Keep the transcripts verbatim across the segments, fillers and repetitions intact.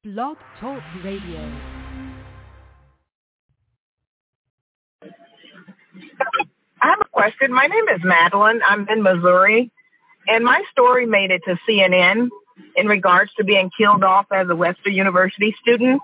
Blog Talk Radio. I have a question. My name is Madeline. I'm in Missouri, and my story made it to C N N in regards to being killed off as a Western University student.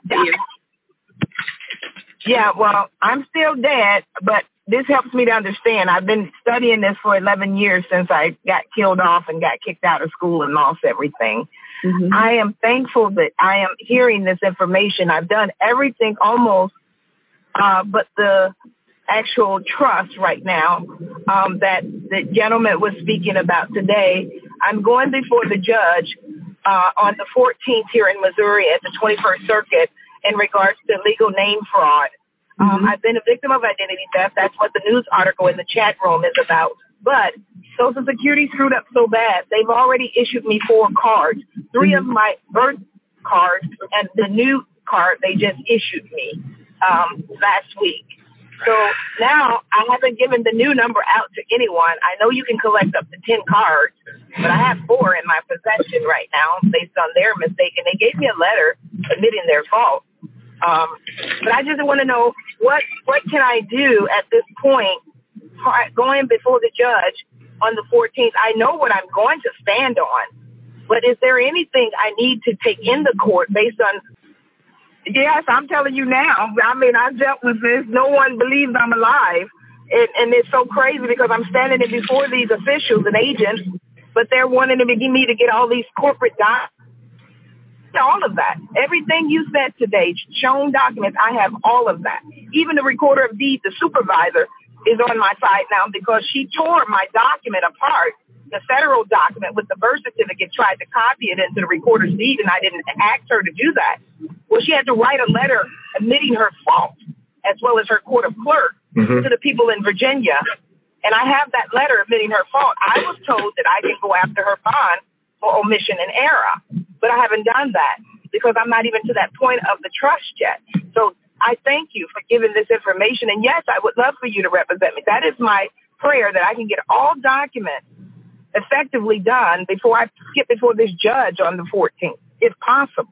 Yeah, well, I'm still dead, but this helps me to understand. I've been studying this for eleven years since I got killed off and got kicked out of school and lost everything. Mm-hmm. I am thankful that I am hearing this information. I've done everything almost, uh, but the actual trust right now um, that the gentleman was speaking about today. I'm going before the judge uh, on the fourteenth here in Missouri at the twenty-first Circuit in regards to legal name fraud. Um, mm-hmm. I've been a victim of identity theft. That's what the news article in the chat room is about. But Social Security screwed up so bad, they've already issued me four cards, three mm-hmm. of my birth cards and the new card they just issued me um, last week. So now I haven't given the new number out to anyone. I know you can collect up to ten cards, but I have four in my possession right now based on their mistake. And they gave me a letter admitting their fault. Um, but I just want to know what, what can I do at this point going before the judge on the fourteenth? I know what I'm going to stand on, but is there anything I need to take in the court based on? Yes, I'm telling you now. I mean, I dealt with this. No one believes I'm alive. And, and it's so crazy because I'm standing in before these officials and agents, but they're wanting to begin me to get all these corporate documents. All of that. Everything you said today, shown documents, I have all of that. Even the recorder of deeds, the supervisor, is on my side now because she tore my document apart. The federal document with the birth certificate, tried to copy it into the recorder's deed, and I didn't ask her to do that. Well, she had to write a letter admitting her fault, as well as her court of clerk, mm-hmm. to the people in Virginia. And I have that letter admitting her fault. I was told that I can go after her bond for omission and error, but I haven't done that because I'm not even to that point of the trust yet. So I thank you for giving this information. And yes, I would love for you to represent me. That is my prayer, that I can get all documents effectively done before I get before this judge on the fourteenth, if possible.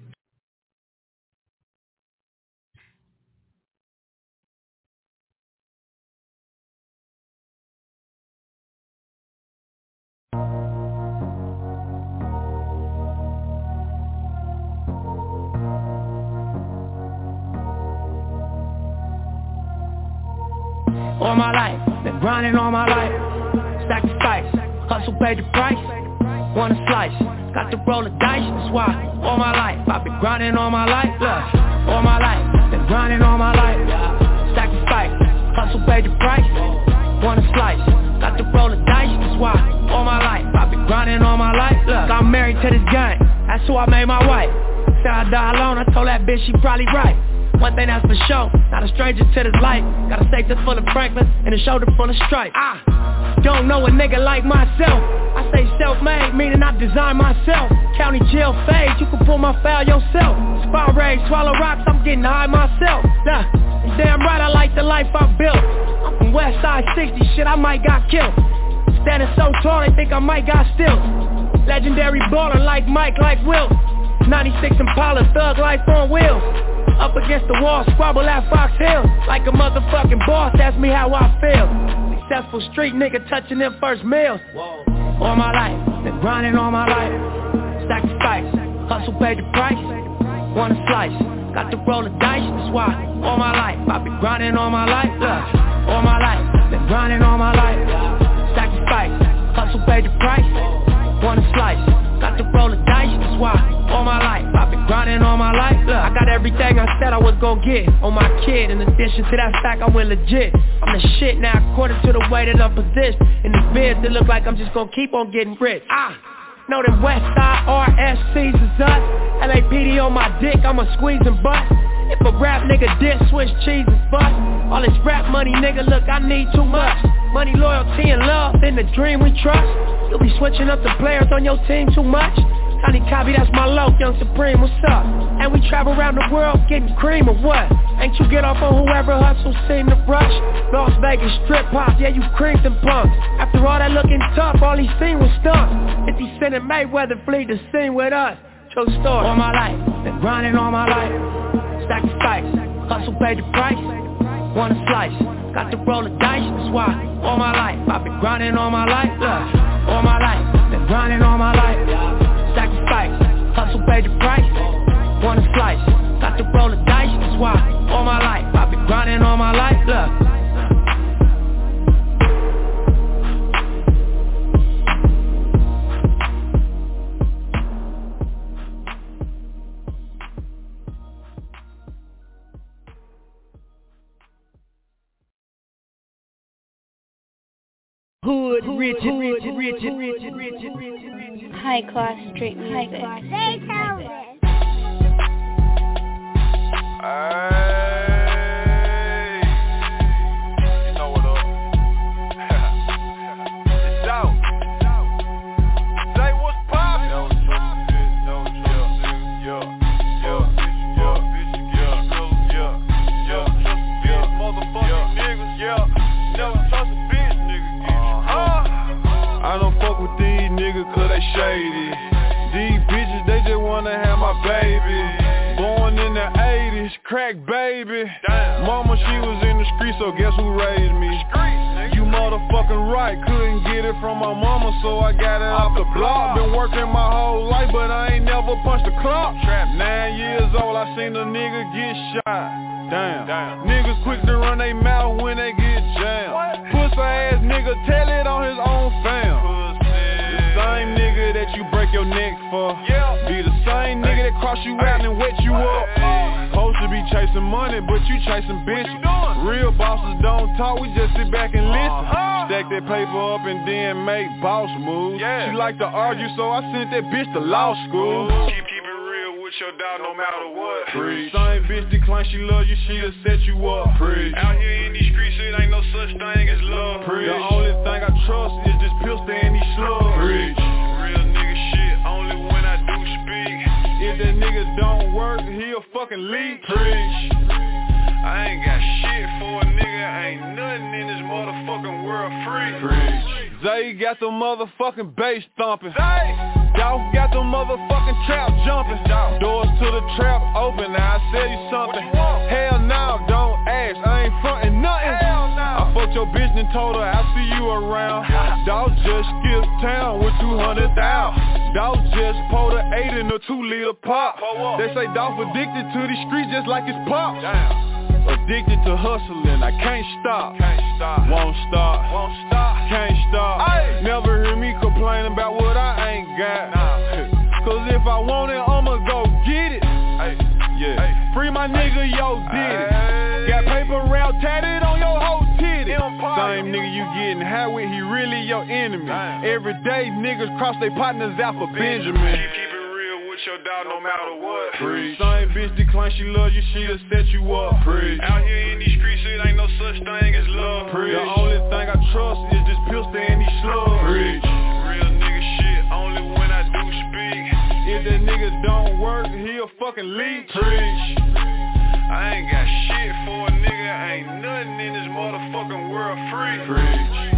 All my life, been grinding all my life, sacrifice, hustle paid the price, want a slice, got to roll the dice, that's why, all my life, I've been grinding all my life, look, all my life, been grinding all my life, sacrifice, hustle paid the price, want a slice, got to roll the dice, that's why, all my life, I've been grinding all my life, look, I'm married to this gang, that's who I made my wife, said I die alone, I told that bitch she probably right. One thing that's for sure, not a stranger to this life. Got a status full of Franklin and a shoulder full of stripe. I don't know a nigga like myself. I say self-made, meaning I design myself. County jail fade, you can pull my file yourself. Spot raid, swallow rocks, I'm getting high myself. Nah, damn right I like the life I built. I'm from West Side sixty, shit I might got killed. Standing so tall they think I might got stills. Legendary baller like Mike, like Will. ninety-six Impala, thug life on wheels. Up against the wall, squabble at Fox Hill. Like a motherfucking boss, ask me how I feel. Successful street nigga touching them first meals. All my life, been grinding all my life. Sacrifice, hustle paid the price. Want a slice, got to roll the dice, that's why. All my life, I've been grinding all my life. Look, all my life, been grinding all my life. Sacrifice, hustle paid the price. Want a slice, got to roll the dice, that's why. All my life, I've been grinding all my life. Look, I got everything I said I was gon' get on my kid. In addition to that fact, I went legit. I'm the shit now according to the way that I'm positioned. In this biz, it look like I'm just gon' keep on getting rich. Ah, know them West Side R S Cs is us. L A P D on my dick, I'ma squeeze and bust. If a rap nigga diss, Swiss cheese is bust. All this rap money, nigga, look, I need too much. Money, loyalty, and love, in the dream we trust. You'll be switching up the players on your team too much. Tiny Copy, that's my low, Young Supreme, what's up? And we travel around the world getting cream or what? Ain't you get off on whoever hustles seem to rush? Las Vegas strip pop, yeah you creamed and punks. After all that looking tough, all he seen was stunts. fifty Cent and Mayweather flee the scene with us. true story. All my life, been grinding all my life. Sacrifice, hustle paid the price. Want a slice, got to roll the dice. That's why all my life, I've been grinding all my life. Look, all my life, been grinding all my life. Sacrifice, hustle paid the price. Want a slice, got to roll the dice. That's why all my life, I've been grinding all my life. Look. Hood, rich, rich, rich, rich, rich, rich, high class street music. They tell this. Hey, you know what up? It's out. Say what's poppin'? No trust, no trust, yeah, yeah, yeah, yeah, yeah, yeah, trust bitch, motherfucking niggas, yeah, never trust a bitch, nigga. I don't fuck with these niggas cause they shady. These bitches, they just wanna have my baby. Born in the eighties, crack baby. Damn. Mama, she was in the street, so guess who raised me? Street, you motherfucking right, couldn't get it from my mama, so I got it off the block. Been working my whole life, but I ain't never punched a clock. Nine years old, I seen a nigga get shot. Damn. Damn. Niggas quick to run they mouth when they get jammed. Pussy ass nigga, tell it on his own fam. The same nigga that you break your neck for, yeah. Be the same nigga that cross you out and wet you up. Supposed to be chasing money, but you chasing bitches. Real bosses don't talk, we just sit back and listen. uh-huh. Stack that paper up and then make boss moves. yeah. She like to argue, so I sent that bitch to law school. Keep, keep it real with your dog no matter what. Preach. Same bitch decline, she love you, she'll set you up. Preach. Out here in these streets, it ain't no such thing as love. Preach. The only thing I trust is this pistol and these slugs. Preach. Real nigga shit, only when I do speak. If that nigga don't work, he'll fucking leave. Preach. I ain't got shit for a nigga, ain't nothing in this motherfucking world free. Preach. Zay got the motherfucking bass thumping. Zay. Dolph got the motherfucking trap jumping. Doors to the trap open, now I tell you something. Hell no, don't ask, I ain't frontin' nothing. Hell no. I fucked your bitch and told her I'll see you around. Dog just skipped town with two hundred thousand. Dog just pulled an eight in a two liter pop. They say Dolph addicted to these streets just like his pop. Damn. Addicted to hustling, I can't stop. Can't stop. Won't stop. Won't stop. Can't stop. Aye. Never hear me complain about what I ain't got. Nah. Cause if I want it, I'ma go get it. Aye. Yeah. Aye. Free my nigga, yo, did it. Aye. Got paper round tatted on your whole titty. Same nigga you getting high with, he really your enemy. Damn. Every day niggas cross their partners out for Benjamin. Keep, keep it real with your dog no matter what. Preach. Same bitch decline, she love you, she'll set you up. Preach. Out here in these streets, it ain't no such thing as love. Preach. The only thing I trust is this pistol and these slugs. Preach. Real nigga shit, only when I do speak. If that nigga don't work, he'll fucking leave. Preach. I ain't got shit for a nigga, ain't nothing in this motherfucking world free. Preach.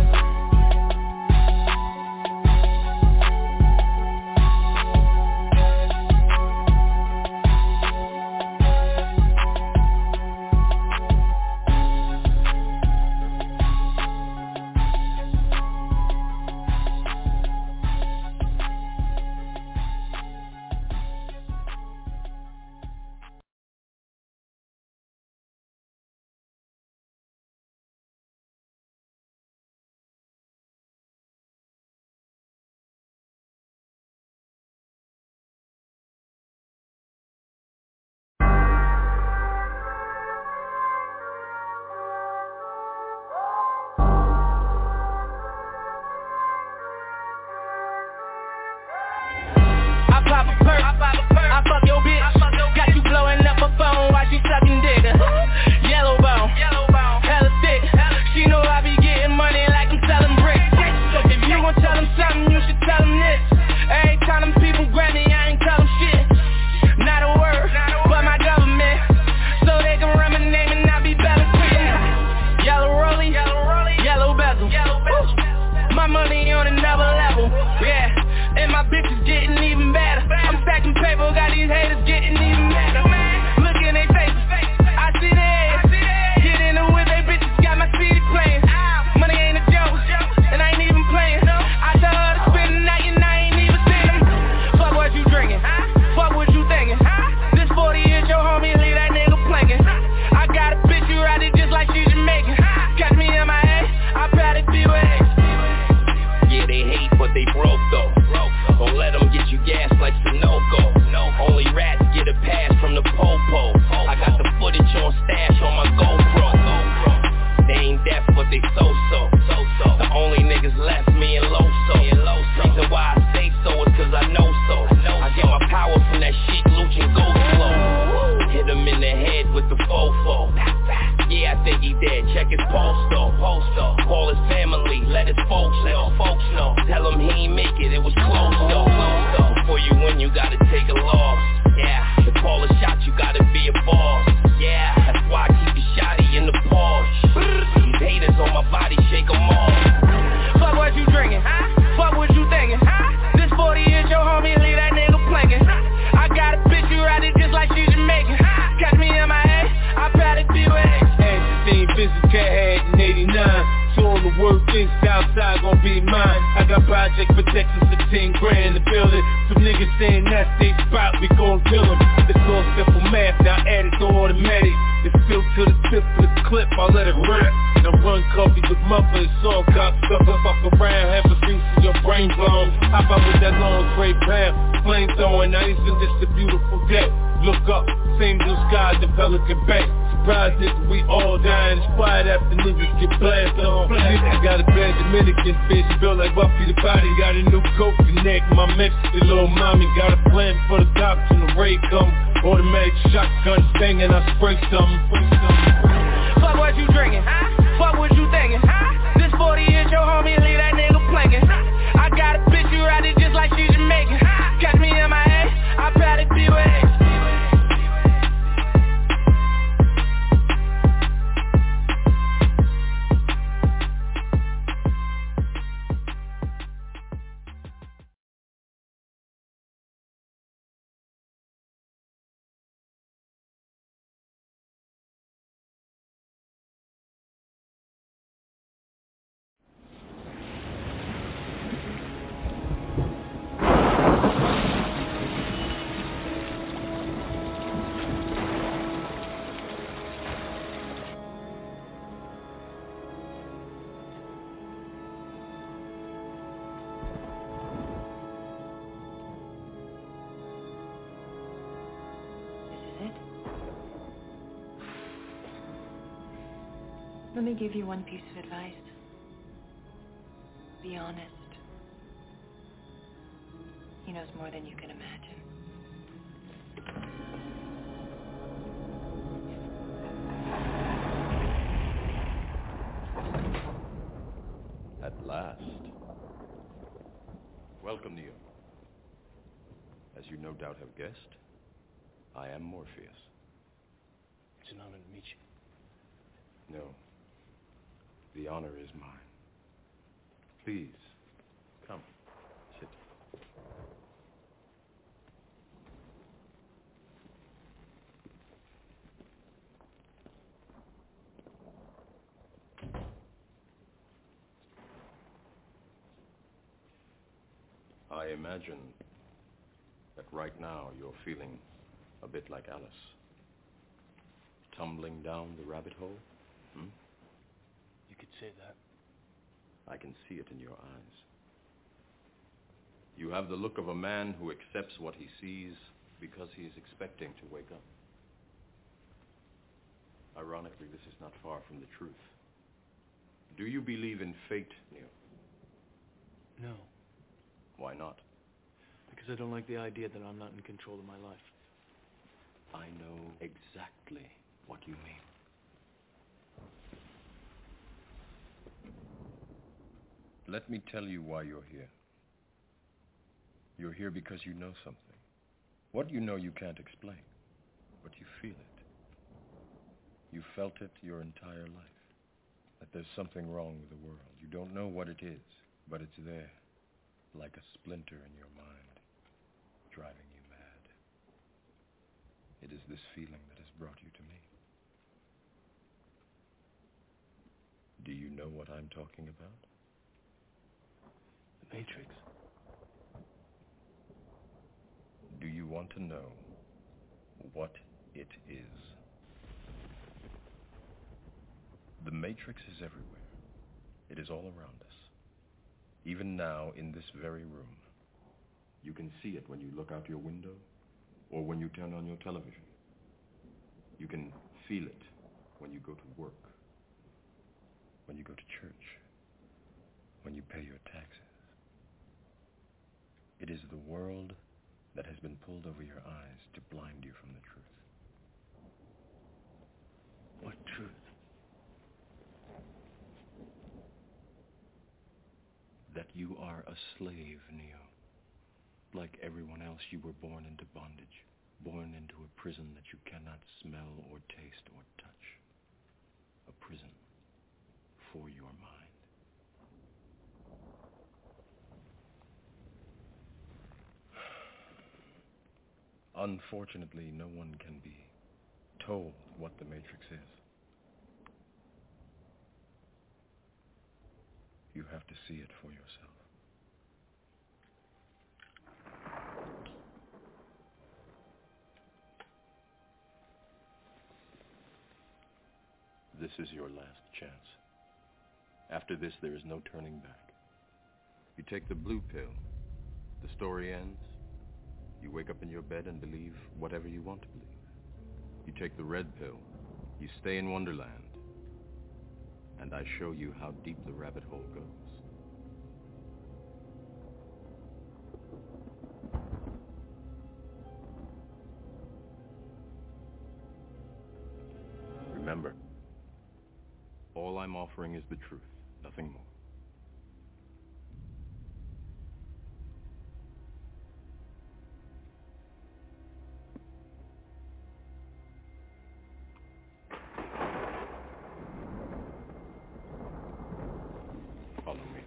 like it's postal. Postal. Call his family, let his folks know. Folks know. Tell him he ain't make it, it was close though. Close though. Before you win, you gotta take a loss. Yeah. To call a shot, you gotta be a boss. Yeah. That's why I keep a shotty in the Porsche. These haters on my body, shake 'em off. Fuck what you drinking, huh? Fuck what you thinking, huh? This forty is your homie, leave that nigga planking. I got a bitch, you ride it just like she Jamaican. Catch me in my head, I probably be with it. Seen Vision Cat had in eighty-nine. So on the work things outside gon' be mine. I got project for Texas for ten grand to build it. Some niggas saying that's they spot, we gon' kill them. The cost simple math, now add it to automatic. It's built to the tip of the clip, I let it rip. Now run coffee with mother and song cop stuff. Fuck around, half a piece of your brain blown. Hop out with that long straight pound. Flame throwing, now isn't this a beautiful day? Look up, same blue sky, the Pelican Bay. Surprise nigga, we all dying. It's quiet after niggas get blasted on. I got a bad Dominican bitch, built like Buffy the Body. Got a new coke connect, my Mexican little mommy. Got a plan for the cops when the raid come. Automatic shotgun stinging, I spray something. Fuck what you drinking, huh? Fuck what you thinking, huh? This forty is your homie, leave that nigga planking. I got a bitch, you ride it just like she Jamaican. Catch me in my head, I probably be with it. Let me give you one piece of advice. Be honest. He knows more than you can imagine. At last. Welcome, Neo. As you no doubt have guessed, I am Morpheus. It's an honor to meet you. No. The honor is mine. Please, come, sit. I imagine that right now you're feeling a bit like Alice. Tumbling down the rabbit hole? Hmm? You could say that. I can see it in your eyes. You have the look of a man who accepts what he sees because he is expecting to wake up. Ironically, this is not far from the truth. Do you believe in fate, Neo? No. Why not? Because I don't like the idea that I'm not in control of my life. I know exactly what you mean. Let me tell you why you're here. You're here because you know something. What you know you can't explain, but you feel it. You felt it your entire life, that there's something wrong with the world. You don't know what it is, but it's there, like a splinter in your mind, driving you mad. It is this feeling that has brought you to me. Do you know what I'm talking about? The Matrix. Do you want to know what it is? The Matrix is everywhere. It is all around us. Even now, in this very room. You can see it when you look out your window or when you turn on your television. You can feel it when you go to work, when you go to church, when you pay your taxes. It is the world that has been pulled over your eyes to blind you from the truth. What truth? are a slave, Neo. Like everyone else, you were born into bondage, born into a prison that you cannot smell or taste or touch. A prison for your mind. Unfortunately, no one can be told what the Matrix is. You have to see it for yourself. This is your last chance. After this, there is no turning back. You take the blue pill. The story ends. You wake up in your bed and believe whatever you want to believe. You take the red pill. You stay in Wonderland. And I show you how deep the rabbit hole goes. Remember, all I'm offering is the truth, nothing more. Follow me.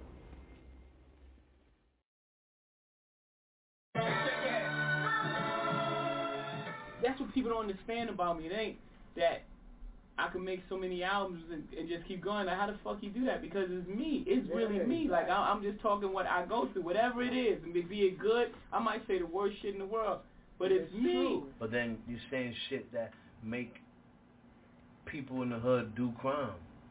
That's what people don't understand about me. It ain't that I can make so many albums and, and just keep going. Like, how the fuck you do that? Because it's me. It's yeah, really me. Like, I, I'm just talking what I go through, whatever it is. And be it good, I might say the worst shit in the world, but it's, it's me. True. But then you saying shit that make people in the hood do crime.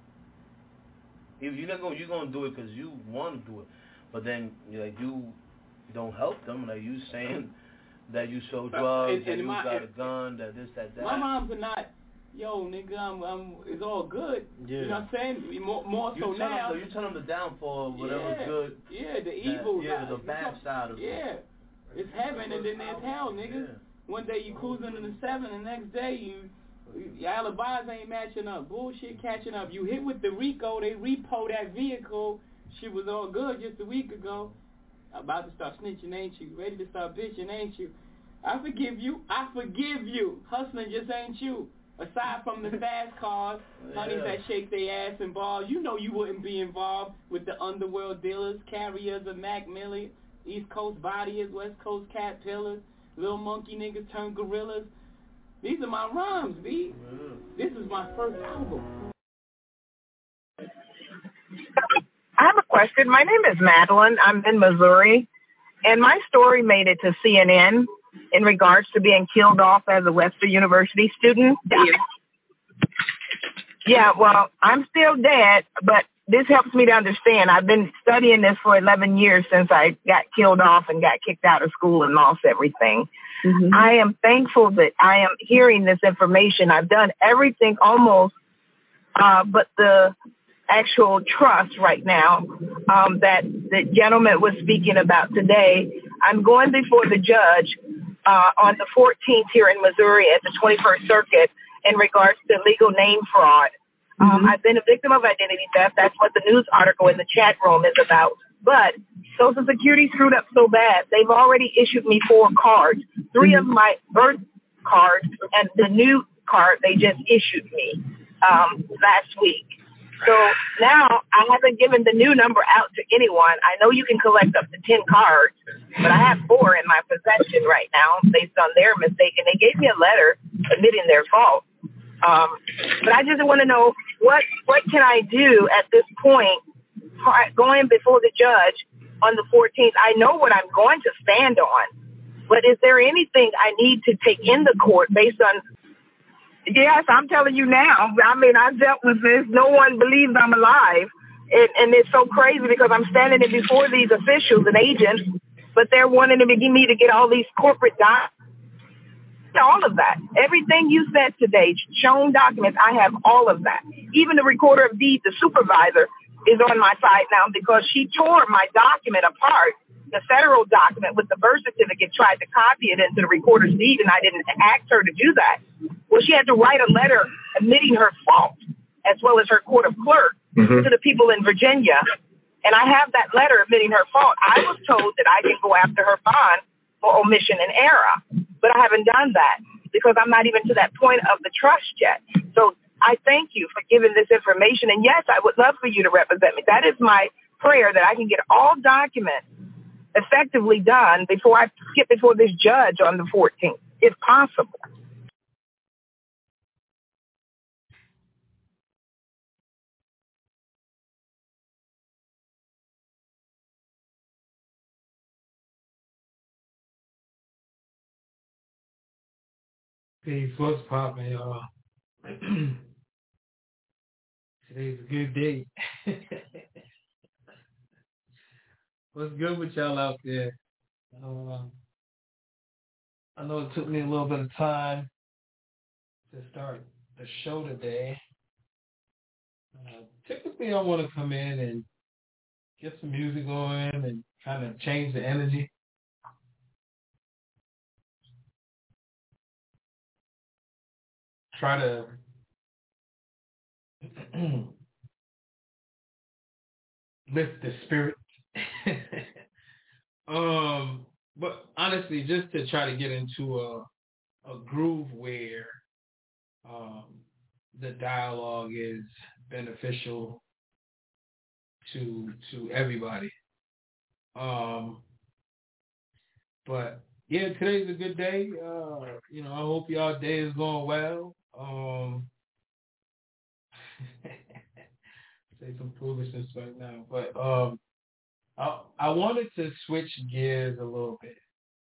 If you're not gonna, you're gonna do it because you want to do it. But then, like, you don't help them. Like, you saying that you sold drugs, and, and that you my, got a gun, that this, that, that. My moms are not. Yo, nigga, I'm, I'm, it's all good. Yeah. You know what I'm saying? More, more so you now. Them, so you tell them the downfall, whatever's yeah. good. Yeah, the evil. Yeah, the bad side of it. Yeah. It's heaven and then there's hell, nigga. Yeah. One day you cruising in the seven, the next day you, your alibis ain't matching up. Bullshit catching up. You hit with the RICO, they repo that vehicle. Shit was all good just a week ago. About to start snitching, ain't you? Ready to start bitching, ain't you? I forgive you. I forgive you. Hustling just ain't you. Aside from the fast cars, yeah. honeys that shake their ass and balls, you know you wouldn't be involved with the underworld dealers, carriers of Mac Millie, East Coast bodyers, West Coast caterpillars, little monkey niggas turn gorillas. These are my rhymes, B. Yeah. This is my first album. I have a question. My name is Madeline. I'm in Missouri, and my story made it to C N N. In regards to being killed off as a Western University student. Yeah. yeah, well, I'm still dead, but this helps me to understand. I've been studying this for eleven years since I got killed off and got kicked out of school and lost everything. Mm-hmm. I am thankful that I am hearing this information. I've done everything almost, uh, but the actual trust right now um, that the gentleman was speaking about today. I'm going before the judge uh, on the fourteenth here in Missouri at the twenty-first Circuit in regards to legal name fraud. Mm-hmm. Um, I've been a victim of identity theft. That's what the news article in the chat room is about. But Social Security screwed up so bad, they've already issued me four cards, three mm-hmm. of my birth cards and the new card they just issued me um, last week. So now I haven't given the new number out to anyone. I know you can collect up to ten cards, but I have four in my possession right now based on their mistake. And they gave me a letter admitting their fault. Um, but I just want to know what, what can I do at this point going before the judge on the fourteenth? I know what I'm going to stand on, but is there anything I need to take in the court based on? Yes, I'm telling you now. I mean, I dealt with this. No one believes I'm alive. And, and it's so crazy because I'm standing before these officials and agents, but they're wanting to begin me to get all these corporate documents. All of that. Everything you said today, shown documents, I have all of that. Even the recorder of deeds, the supervisor, is on my side now because she tore my document apart. The federal document with the birth certificate, tried to copy it into the recorder's deed, and I didn't ask her to do that. Well, she had to write a letter admitting her fault, as well as her court of clerk, mm-hmm. to the people in Virginia. And I have that letter admitting her fault. I was told that I can go after her bond for omission and error, but I haven't done that because I'm not even to that point of the trust yet. So I thank you for giving this information. And yes, I would love for you to represent me. That is my prayer, that I can get all documents effectively done before I skip before this judge on the fourteenth, if possible. Peace, what's poppin', y'all? Today's a good day. What's good with y'all out there? Uh, I know it took me a little bit of time to start the show today. Uh, typically, I want to come in and get some music going and kind of change the energy. Try to lift the spirit. um, but honestly, just to try to get into a a groove where um, the dialogue is beneficial to to everybody. Um, but yeah, today's a good day. Uh, you know, I hope y'all day is going well. Um, say some foolishness right now, but um, I, I wanted to switch gears a little bit,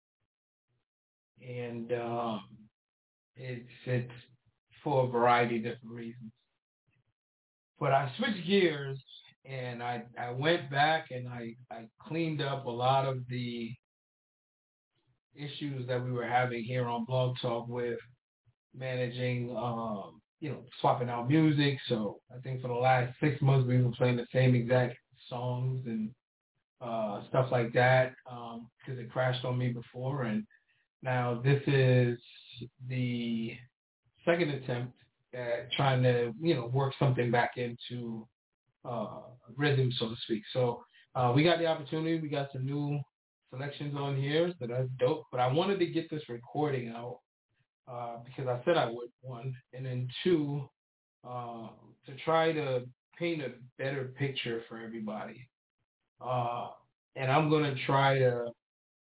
and um, it's it's for a variety of different reasons. But I switched gears, and I I went back and I I cleaned up a lot of the issues that we were having here on Blog Talk with managing, um, you know, swapping out music. So I think for the last six months we were playing the same exact songs and uh, stuff like that because um, it crashed on me before. And now this is the second attempt at trying to, you know, work something back into uh, rhythm, so to speak. So uh, we got the opportunity. We got some new selections on here, so that's dope. But I wanted to get this recording out uh, because I said I would, one, and then two, uh, to try to paint a better picture for everybody. Uh, and I'm going to try to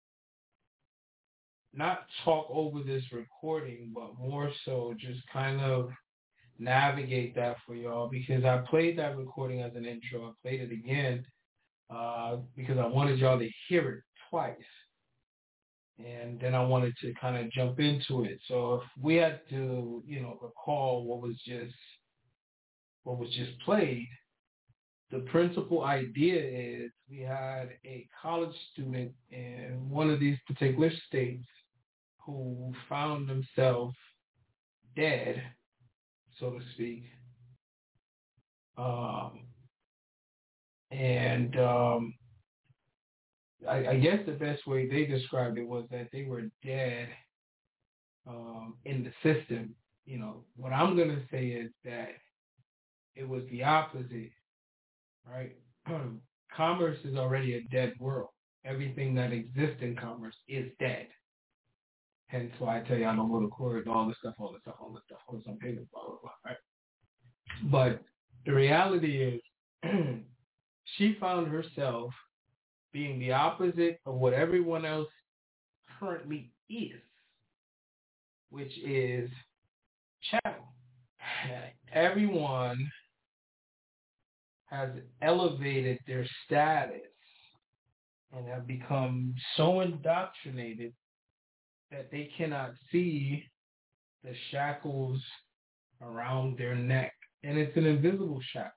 not talk over this recording, but more so just kind of navigate that for y'all, because I played that recording as an intro. I played it again uh, because I wanted y'all to hear it twice. And then I wanted to kind of jump into it. So if we had to, you know, recall what was just what was just played, the principal idea is we had a college student in one of these particular states who found themselves dead, so to speak. Um, and um, I, I guess the best way they described it was that they were dead um, in the system. You know, what I'm going to say is that it was the opposite, right? Commerce is already a dead world. Everything that exists in commerce is dead. Hence why I tell you I don't go to court, all this stuff, all this stuff, all this stuff, all this on paper, blah, blah, blah, right? But the reality is she found herself being the opposite of what everyone else currently is, which is chattel. Everyone has elevated their status and have become so indoctrinated that they cannot see the shackles around their neck. And it's an invisible shackle,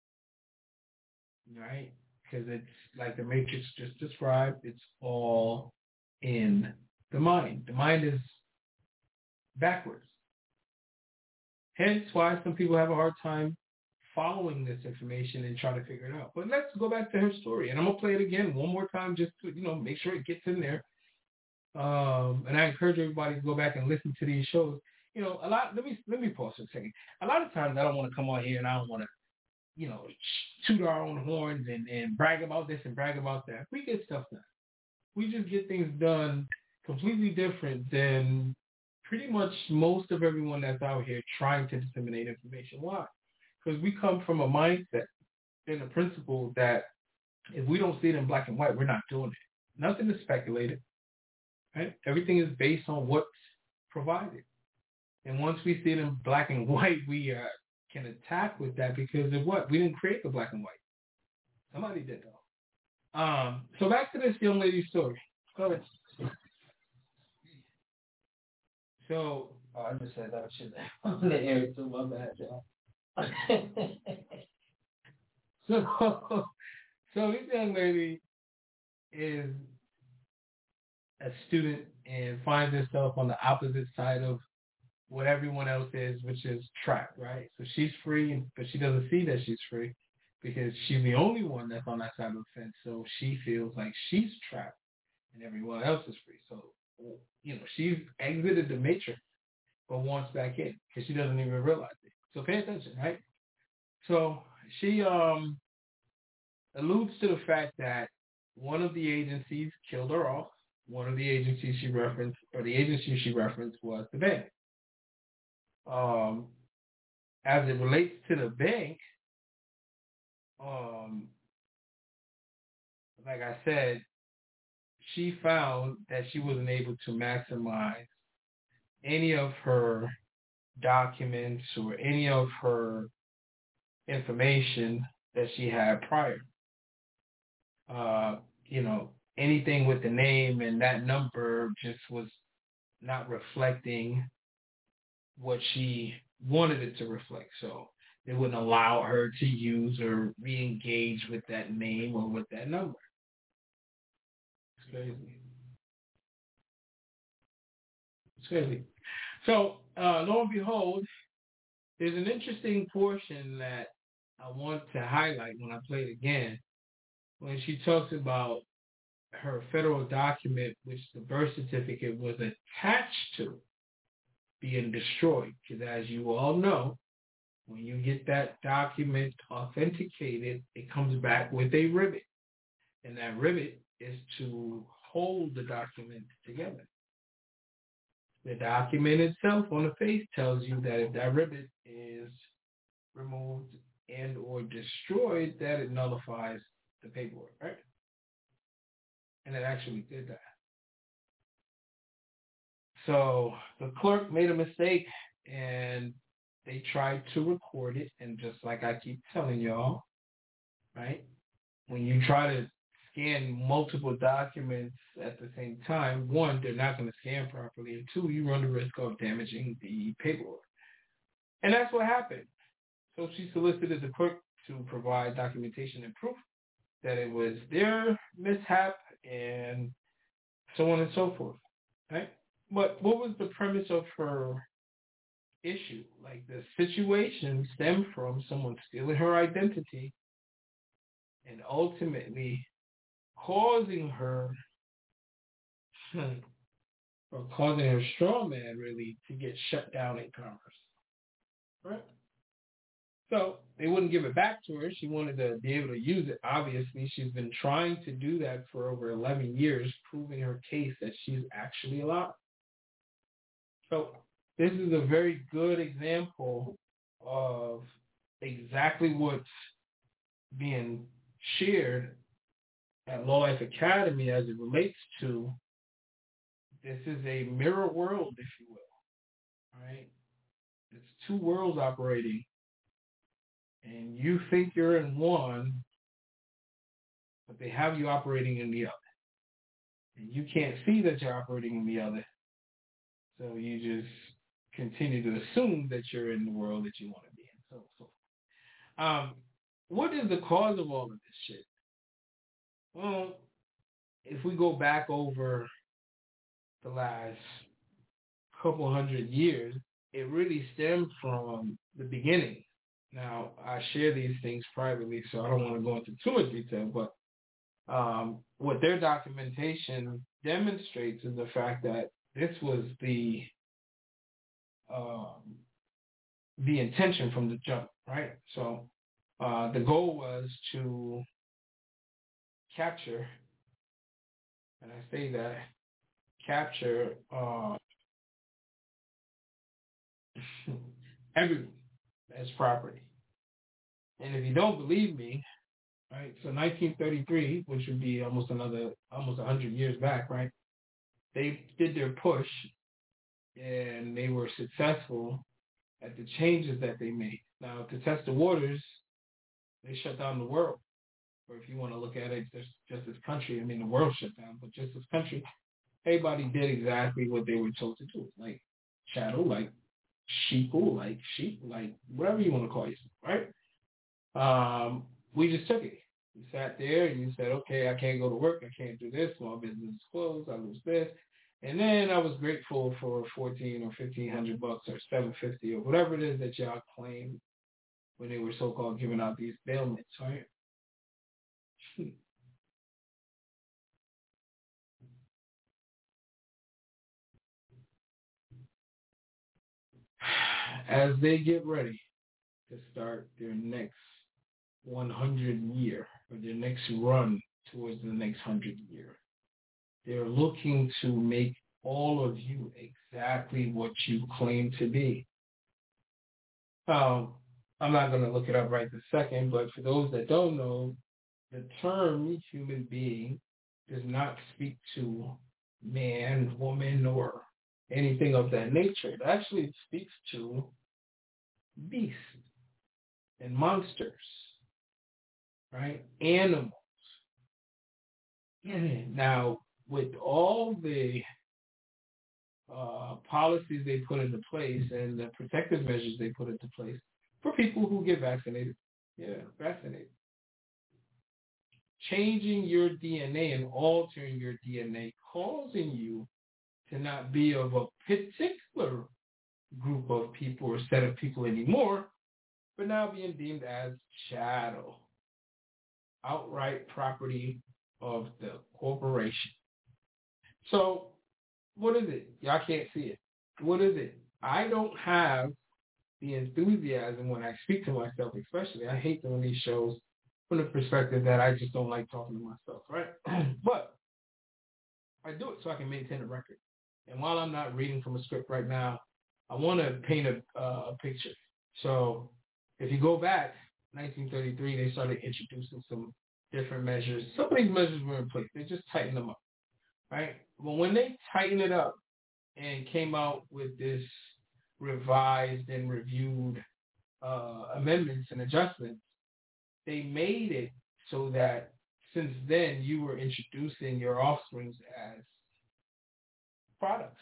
right? Because it's like the Matrix just described, it's all in the mind. The mind is backwards. Hence why some people have a hard time following this information and try to figure it out. But let's go back to her story. And I'm going to play it again one more time just to, you know, make sure it gets in there. Um, and I encourage everybody to go back and listen to these shows. You know, a lot, let me let me pause for a second. A lot of times I don't want to come on here and I don't want to you know, toot our own horns and, and brag about this and brag about that. We get stuff done. We just get things done completely different than pretty much most of everyone that's out here trying to disseminate information. Why? Because we come from a mindset and a principle that if we don't see it in black and white, we're not doing it. Nothing is speculated. Right? Everything is based on what's provided. And once we see it in black and white, we uh, can attack with that because of what? We didn't create the black and white. Somebody did, though. Um, so back to this young lady's story. Go ahead. So, oh, I just said that shit on the air, so my bad, y'all. so, so this young lady is a student and finds herself on the opposite side of what everyone else is, which is trapped, right? So she's free, but she doesn't see that she's free because she's the only one that's on that side of the fence. So she feels like she's trapped and everyone else is free. So, you know, she's exited the matrix, but wants back in because she doesn't even realize it. So pay attention, right? So she um alludes to the fact that one of the agencies killed her off. One of the agencies she referenced, or the agency she referenced, was the bank. Um, as it relates to the bank, um, like I said, she found that she wasn't able to maximize any of her documents or any of her information that she had prior. Uh, you know, anything with the name and that number just was not reflecting what she wanted it to reflect. So it wouldn't allow her to use or re-engage with that name or with that number. It's crazy. It's crazy. So uh, lo and behold, there's an interesting portion that I want to highlight when I play it again, when she talks about her federal document, which the birth certificate was attached to, being destroyed. Because as you all know, when you get that document authenticated, it comes back with a rivet. And that rivet is to hold the document together. The document itself on the face tells you that if that rivet is removed and or destroyed, that it nullifies the paperwork, right? And it actually did that. So the clerk made a mistake and they tried to record it. And just like I keep telling y'all, right? When you try to scan multiple documents at the same time, one, they're not going to scan properly. And two, you run the risk of damaging the paperwork. And that's what happened. So she solicited the clerk to provide documentation and proof that it was their mishap and so on and so forth, right? But what was the premise of her issue? Like, the situation stemmed from someone stealing her identity and ultimately causing her, or causing her straw man, really, to get shut down in Congress, right? So they wouldn't give it back to her. She wanted to be able to use it. Obviously, she's been trying to do that for over eleven years, proving her case that she's actually alive. So this is a very good example of exactly what's being shared at Law Life Academy as it relates to, this is a mirror world, if you will, right? It's two worlds operating. And you think you're in one, but they have you operating in the other. And you can't see that you're operating in the other. So you just continue to assume that you're in the world that you want to be in. So, so. Um, what is the cause of all of this shit? Well, if we go back over the last couple hundred years, it really stemmed from the beginning. Now, I share these things privately, so I don't want to go into too much detail, but um, what their documentation demonstrates is the fact that this was the um, the intention from the jump, right? So Uh, the goal was to capture, and I say that, capture uh, everyone as property. And if you don't believe me, right, so nineteen thirty-three, which would be almost another, almost one hundred years back, right, they did their push and they were successful at the changes that they made. Now, to test the waters, they shut down the world. Or if you want to look at it, just, just this country, I mean, the world shut down, but just this country, everybody did exactly what they were told to do. Like chattel, like sheeple, like sheep, like whatever you want to call yourself, right? Um, we just took it. You sat there and you said, okay, I can't go to work. I can't do this. Small business is closed. I lose this. And then I was grateful for fourteen or fifteen hundred bucks or seven fifty or whatever it is that y'all claimed when they were so-called giving out these bailments, right? As they get ready to start their next one hundred year or their next run towards the next one hundred year, they're looking to make all of you exactly what you claim to be. Um, I'm not going to look it up right this second, but for those that don't know, the term human being does not speak to man, woman, or anything of that nature. It actually speaks to beasts and monsters, right? Animals. Now, with all the uh, policies they put into place and the protective measures they put into place for people who get vaccinated, yeah, vaccinated, changing your D N A and altering your D N A, causing you to not be of a particular group of people or set of people anymore, but now being deemed as chattel, outright property of the corporation. So what is it? Y'all can't see it. What is it? I don't have the enthusiasm when I speak to myself, especially. I hate doing these shows from the perspective that I just don't like talking to myself, right? But I do it so I can maintain a record. And while I'm not reading from a script right now, I want to paint a, uh, a picture. So if you go back, nineteen thirty-three, they started introducing some different measures. Some of these measures were in place. They just tightened them up, right? Well, when they tightened it up and came out with this revised and reviewed uh, amendments and adjustments, they made it so that since then you were introducing your offsprings as products.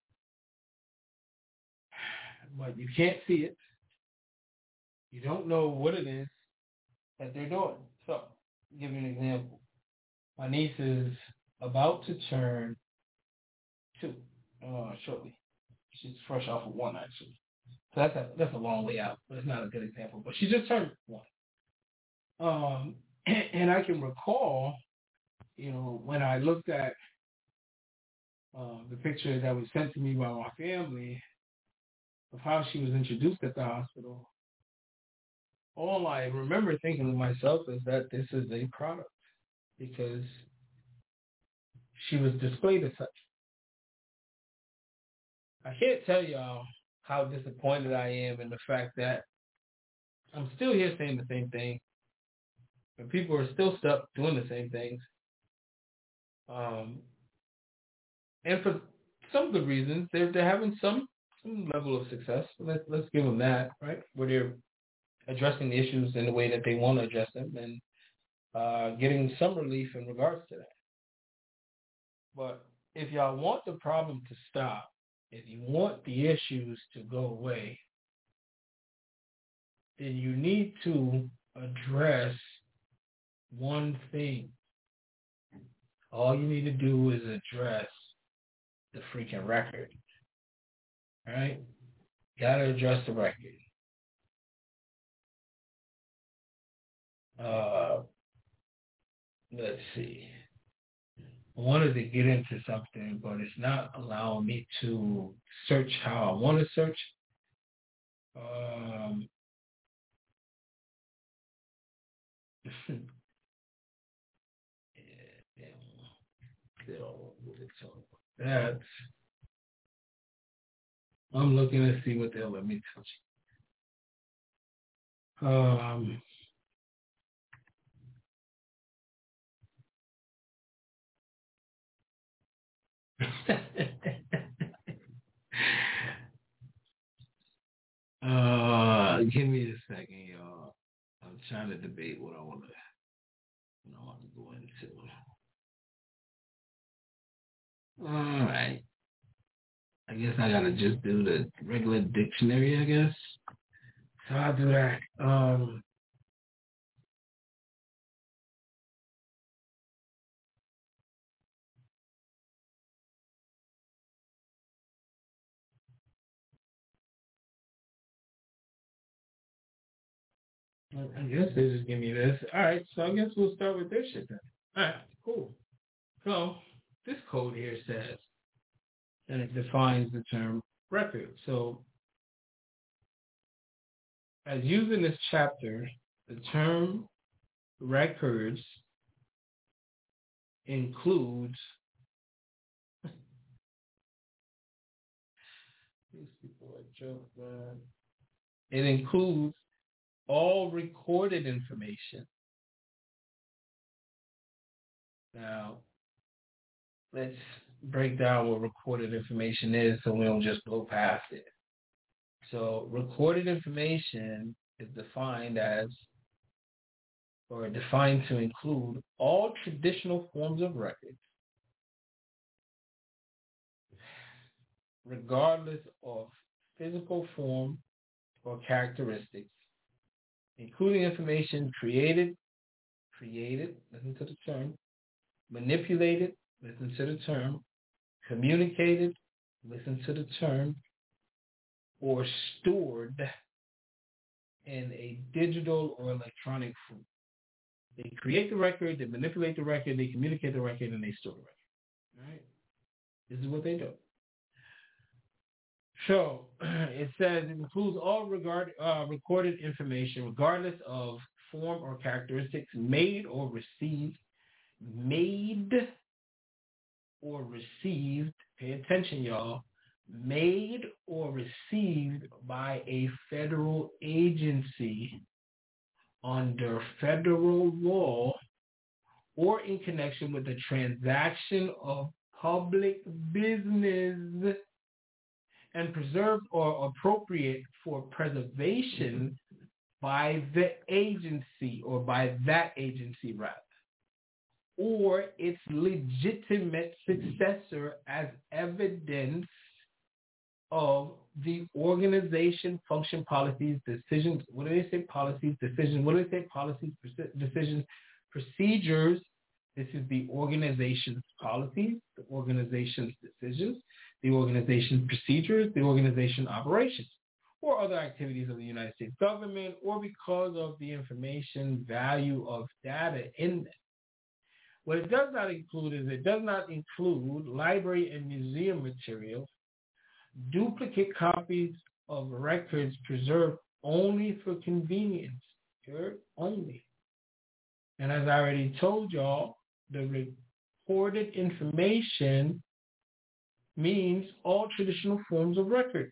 But you can't see it. You don't know what it is that they're doing. So, I'll give you an example. My niece is about to turn two uh, shortly. She's fresh off of one, actually. So that's a, that's a long way out, but it's not a good example. But she just turned one. Um, and, and I can recall, you know, when I looked at uh, the picture that was sent to me by my family of how she was introduced at the hospital, all I remember thinking to myself is that this is a product because she was displayed as such. I can't tell y'all how disappointed I am in the fact that I'm still here saying the same thing, and people are still stuck doing the same things. Um, and for some good reasons, they're they're having some some level of success. Let's let's give them that, right? Where they're addressing the issues in the way that they want to address them and uh, getting some relief in regards to that. But if y'all want the problem to stop, if you want the issues to go away, then you need to address one thing. All you need to do is address the freaking record. All right? You gotta address the record. Uh, let's see. I wanted to get into something, but it's not allowing me to search how I want to search. Um, That's. I'm looking to see what they'll let me touch. Um. uh, give me a second, y'all. I'm trying to debate what I want to, what I want to go into. All right. I guess I gotta just do the regular dictionary, I guess. So I'll do that. Um. I guess they just give me this. All right, so I guess we'll start with this shit then. All right, cool. So this code here says, and it defines the term record. So as used in this chapter, the term records includes these people are joke, man. It includes all recorded information. Now, let's break down what recorded information is so we don't just go past it. So recorded information is defined as, or defined to include all traditional forms of records, regardless of physical form or characteristics, including information created, created, listen to the term, manipulated, listen to the term, communicated, listen to the term, or stored in a digital or electronic form. They create the record, they manipulate the record, they communicate the record, and they store the record. All right? This is what they do. So it says it includes all regard, uh, recorded information, regardless of form or characteristics, made or received, made or received, pay attention, y'all, made or received by a federal agency under federal law or in connection with the transaction of public business and preserved or appropriate for preservation by the agency or by that agency rather, or its legitimate successor as evidence of the organization, function, policies, decisions. What do they say? Policies, decisions. What do they say? Policies, decisions, procedures. This is the organization's policies, the organization's decisions, the organization's procedures, the organization operations, or other activities of the United States government, or because of the information value of data in them. What it does not include is it does not include library and museum materials, duplicate copies of records preserved only for convenience, here only. And as I already told y'all, the recorded information means all traditional forms of records.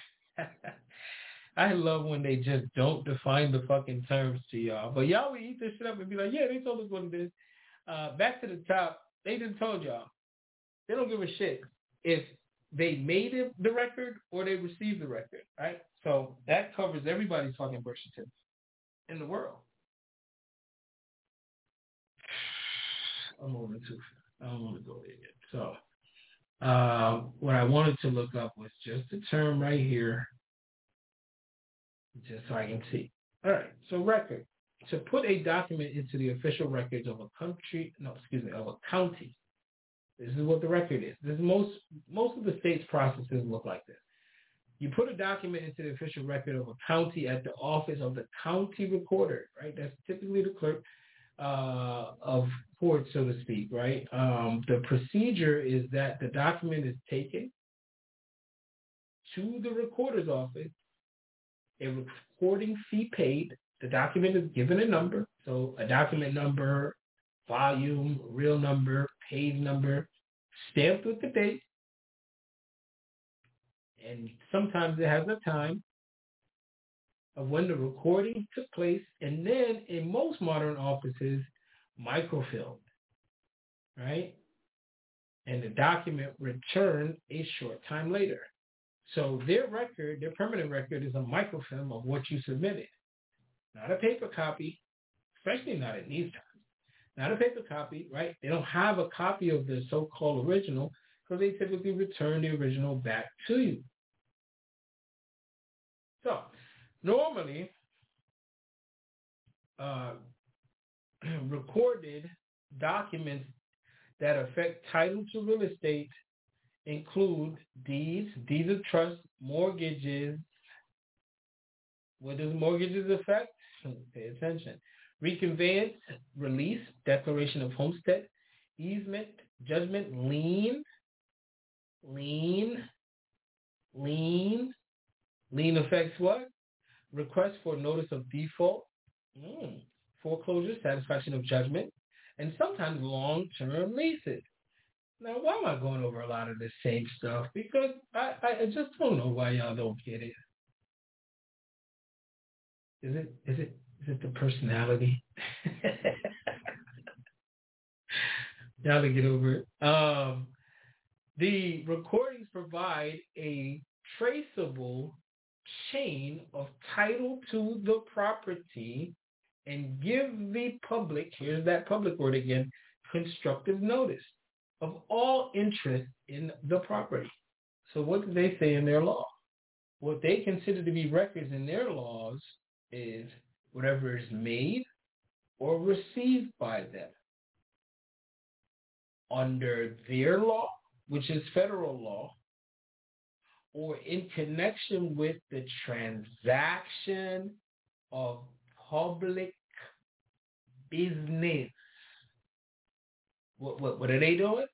I love when they just don't define the fucking terms to y'all. But y'all will eat this shit up and be like, yeah, they told us what it is. Uh, back to the top, they just told y'all. They don't give a shit if they made it, the record or they received the record, right? So that covers everybody's fucking birth certificate in the world. I'm moving too fast. I don't want to go there yet. So uh, what I wanted to look up was just the term right here, just so I can see. All right, so record. To put a document into the official records of a country, no, excuse me, of a county. This is what the record is. This is most most of the state's processes look like this. You put a document into the official record of a county at the office of the county recorder, right? That's typically the clerk uh, of court, so to speak, right? Um, the procedure is that the document is taken to the recorder's office, a recording fee paid, the document is given a number. So a document number, volume, real number, page number, stamped with the date. And sometimes it has a time of when the recording took place. And then in most modern offices, microfilmed, right? And the document returned a short time later. So their record, their permanent record, is a microfilm of what you submitted. Not a paper copy, especially not in these times. Not a paper copy, right? They don't have a copy of the so-called original because they typically return the original back to you. So normally, uh, recorded documents that affect title to real estate include deeds, deeds of trust, mortgages. What does mortgages affect? Pay attention. Reconveyance, release, declaration of homestead, easement, judgment, lien, lien, lien. Lien affects what? Request for notice of default, mm. foreclosure, satisfaction of judgment, and sometimes long-term leases. Now, why am I going over a lot of this same stuff? Because I, I just don't know why y'all don't get it. Is it is it is it the personality? Y'all to get over it. Um, the recordings provide a traceable chain of title to the property and give the public, here's that public word again, constructive notice of all interest in the property. So what do they say in their law? What they consider to be records in their laws is whatever is made or received by them. Under their law, which is federal law, or in connection with the transaction of public business. What, what, what are they doing?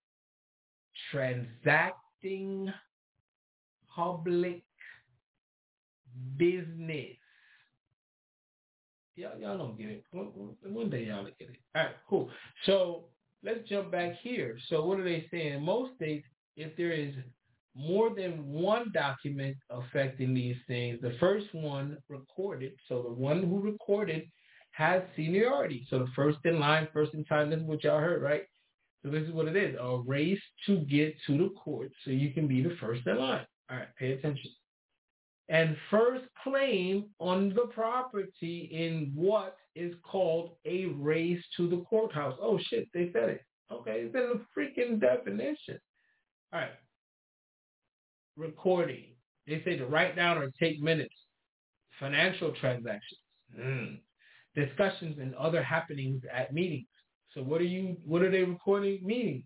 Transacting public business. Y'all, y'all don't get it. One, one day y'all will get it. All right, cool. So let's jump back here. So what are they saying? In most states, if there is more than one document affecting these things, the first one recorded, so the one who recorded has seniority. So the first in line, first in time, this is what y'all heard, right? So this is what it is, a race to get to the court so you can be the first in line. All right, pay attention. And first claim on the property in what is called a race to the courthouse. Oh, shit, they said it. Okay, it's in the freaking definition. All right. Recording. They say to write down or take minutes. Financial transactions. Mm. Discussions and other happenings at meetings. So what are you, what are they recording? Meetings.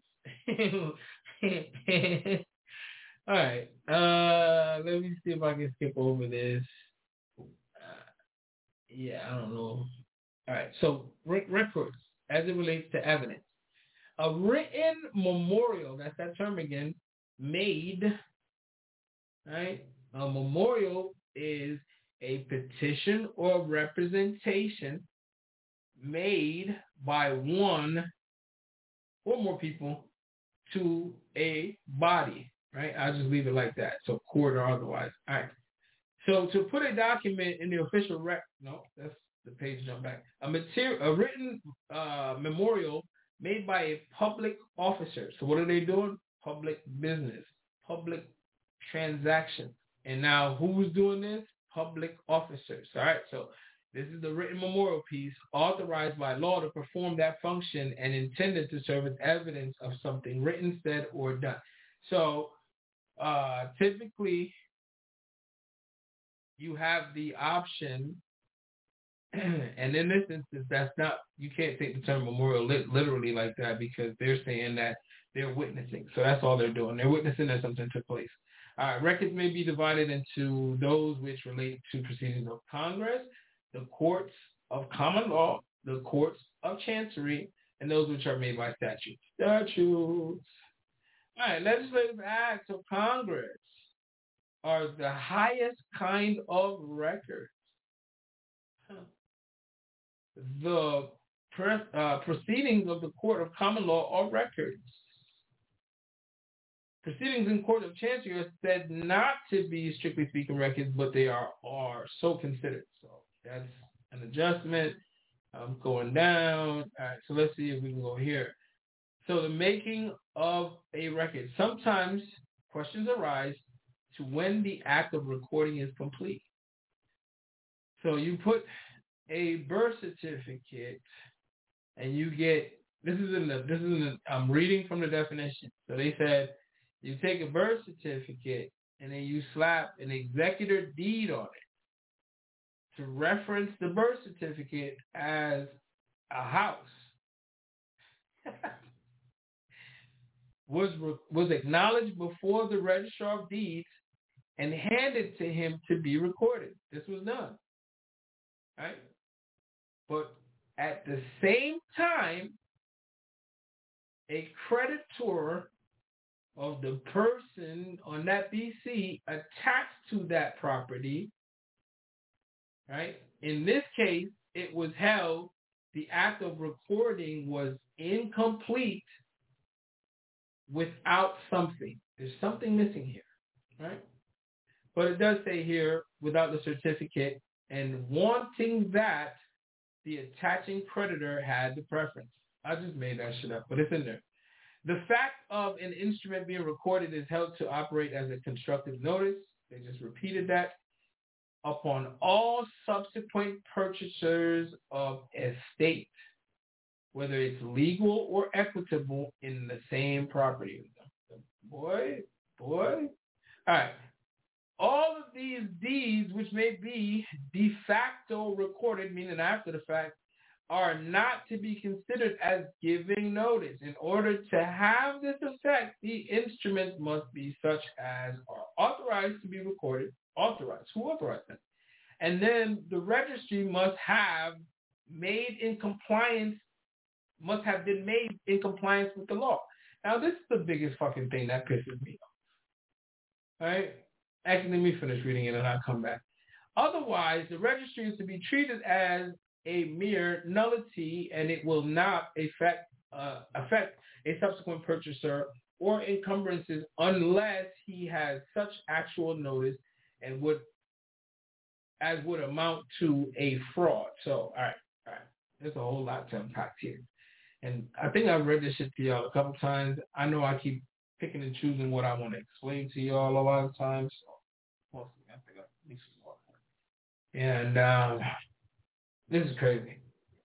All right. Uh, let me see if I can skip over this. Uh, yeah, I don't know. All right. So re- records as it relates to evidence. A written memorial, that's that term again, made, right? A memorial is a petition or representation made by one or more people to a body, right? I'll just leave it like that. So court or otherwise. All right. So to put a document in the official record, no, that's the page jump back. A material, a written uh, memorial made by a public officer. So what are they doing? Public business, public transaction. And now who's doing this? Public officers. All right. So this is the written memorial piece authorized by law to perform that function and intended to serve as evidence of something written, said, or done. So uh, typically you have the option, and in this instance, that's not, you can't take the term memorial li- literally like that because they're saying that they're witnessing. So that's all they're doing. They're witnessing that something took place. Uh, records may be divided into those which relate to proceedings of Congress, the courts of common law, the courts of chancery, and those which are made by statute. Statutes. All right, legislative acts of Congress are the highest kind of records. Huh. the pre- uh, proceedings of the court of common law are records. Proceedings in court of chancery are said not to be strictly speaking records, but they are are so considered. So that's an adjustment. I'm going down. All right, so let's see if we can go here. So the making of a record. Sometimes questions arise to when the act of recording is complete. So you put a birth certificate and you get, this is in the, this is in the, I'm reading from the definition. So they said you take a birth certificate and then you slap an executor deed on it to reference the birth certificate as a house. was was acknowledged before the registrar of deeds and handed to him to be recorded. This was done. Right? But at the same time, a creditor of the person on that B C attached to that property, right? In this case, it was held the act of recording was incomplete without something. There's something missing here, right? But it does say here, without the certificate, and wanting that, the attaching creditor had the preference. I just made that shit up, but it's in there. The fact of an instrument being recorded is held to operate as a constructive notice. They just repeated that. Upon all subsequent purchasers of estate, whether it's legal or equitable, in the same property. Boy, boy. All right. All of these deeds, which may be de facto recorded, meaning after the fact, are not to be considered as giving notice. In order to have this effect, the instruments must be such as are authorized to be recorded. Authorized. Who authorized them? And then the registry must have made in compliance, must have been made in compliance with the law. Now, this is the biggest fucking thing that pisses me off. All right? Actually, let me finish reading it and I'll come back. Otherwise, the registry is to be treated as a mere nullity and it will not affect, uh, affect a subsequent purchaser or encumbrances unless he has such actual notice and would, as would amount to a fraud. So, all right, all right. There's a whole lot to unpack here. And I think I've read this shit to y'all a couple times. I know I keep picking and choosing what I want to explain to y'all a lot of times. So, I think I need some more. And um, this is crazy.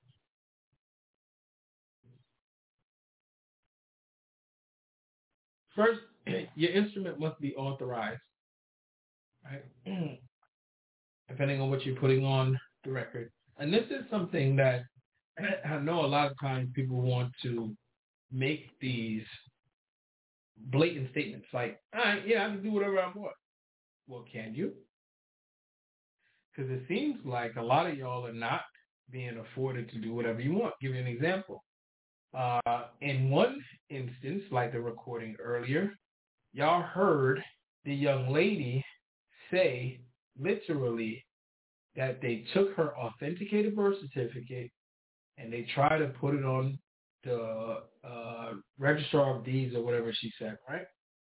First, your instrument must be authorized, right? Depending on what you're putting on the record. And this is something that I know a lot of times people want to make these blatant statements like, all right, yeah, I can do whatever I want. Well, can you? Because it seems like a lot of y'all are not being afforded to do whatever you want. I'll give you an example. Uh, in one instance, like the recording earlier, y'all heard the young lady say literally that they took her authenticated birth certificate and they tried to put it on the uh, registrar of deeds or whatever she said, right?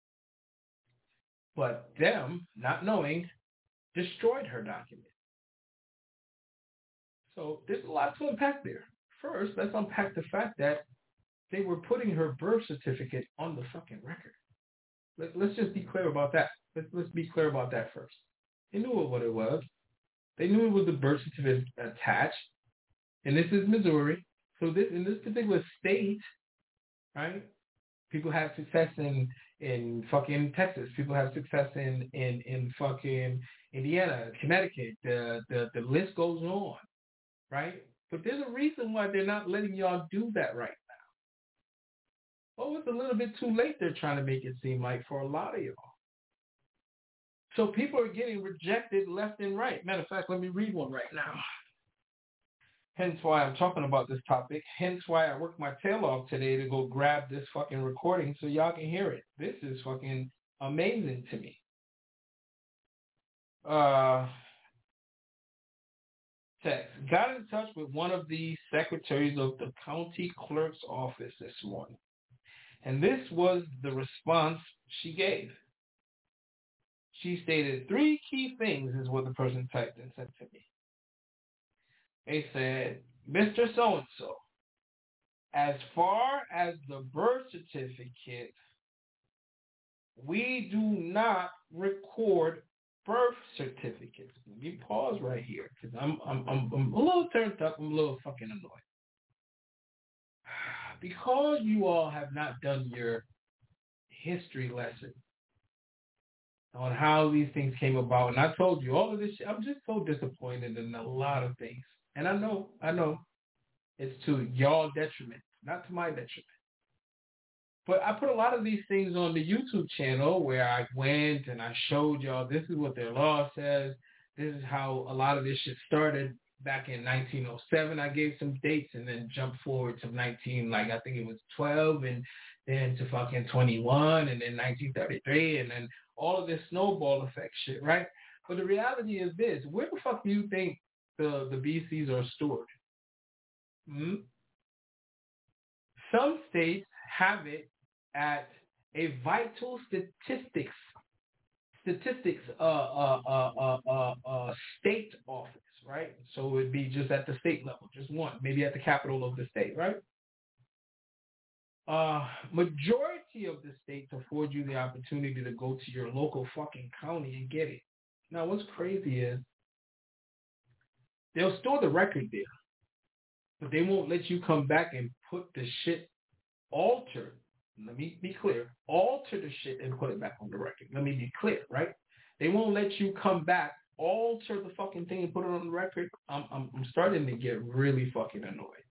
But them, not knowing, destroyed her document. So there's a lot to unpack there. First, let's unpack the fact that they were putting her birth certificate on the fucking record. Let, let's just be clear about that. Let's, let's be clear about that first. They knew what it was. They knew it was the birth certificate attached. And this is Missouri. So this in this particular state, right, people have success in, in fucking Texas. People have success in, in, in fucking Indiana, Connecticut. The, the, the list goes on, right? But there's a reason why they're not letting y'all do that right now. Oh, it's a little bit too late, they're trying to make it seem like, for a lot of y'all. So people are getting rejected left and right. Matter of fact, let me read one right now. Hence why I'm talking about this topic. Hence why I worked my tail off today to go grab this fucking recording so y'all can hear it. This is fucking amazing to me. Uh, text. Got in touch with one of the secretaries of the county clerk's office this morning. And this was the response she gave. She stated three key things is what the person typed and sent to me. They said, Mister So-and-so, as far as the birth certificate, we do not record birth certificates. Let me pause right here because I'm, I'm I'm I'm a little turned up. I'm a little fucking annoyed. Because you all have not done your history lesson on how these things came about, and I told you all of this shit, I'm just so disappointed in a lot of things. And I know, I know, it's to y'all detriment, not to my detriment. But I put a lot of these things on the YouTube channel where I went and I showed y'all this is what their law says. This is how a lot of this shit started back in nineteen oh seven. I gave some dates and then jumped forward to nineteen, like I think it was twelve, and then to fucking twenty-one, and then nineteen thirty-three, and then all of this snowball effect shit, right? But the reality is this: where the fuck do you think the the B Cs are stored? Hmm? Some states have it at a vital statistics statistics uh, uh, uh, uh, uh, uh, state office, right? So it would be just at the state level, just one, maybe at the capital of the state, right? Uh, majority of the states afford you the opportunity to go to your local fucking county and get it. Now, what's crazy is they'll store the record there, but they won't let you come back and put the shit altered. Let me be clear. Alter the shit and put it back on the record. Let me be clear, right? They won't let you come back, alter the fucking thing and put it on the record. I'm I'm, I'm starting to get really fucking annoyed.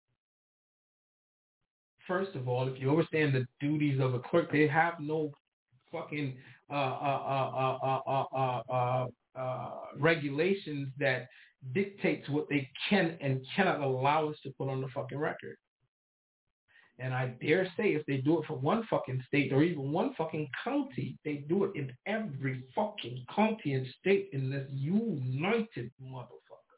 First of all, if you understand the duties of a clerk, they have no fucking uh, uh, uh, uh, uh, uh, uh, uh, regulations that dictates what they can and cannot allow us to put on the fucking record. And I dare say if they do it for one fucking state or even one fucking county, they do it in every fucking county and state in this united motherfucker.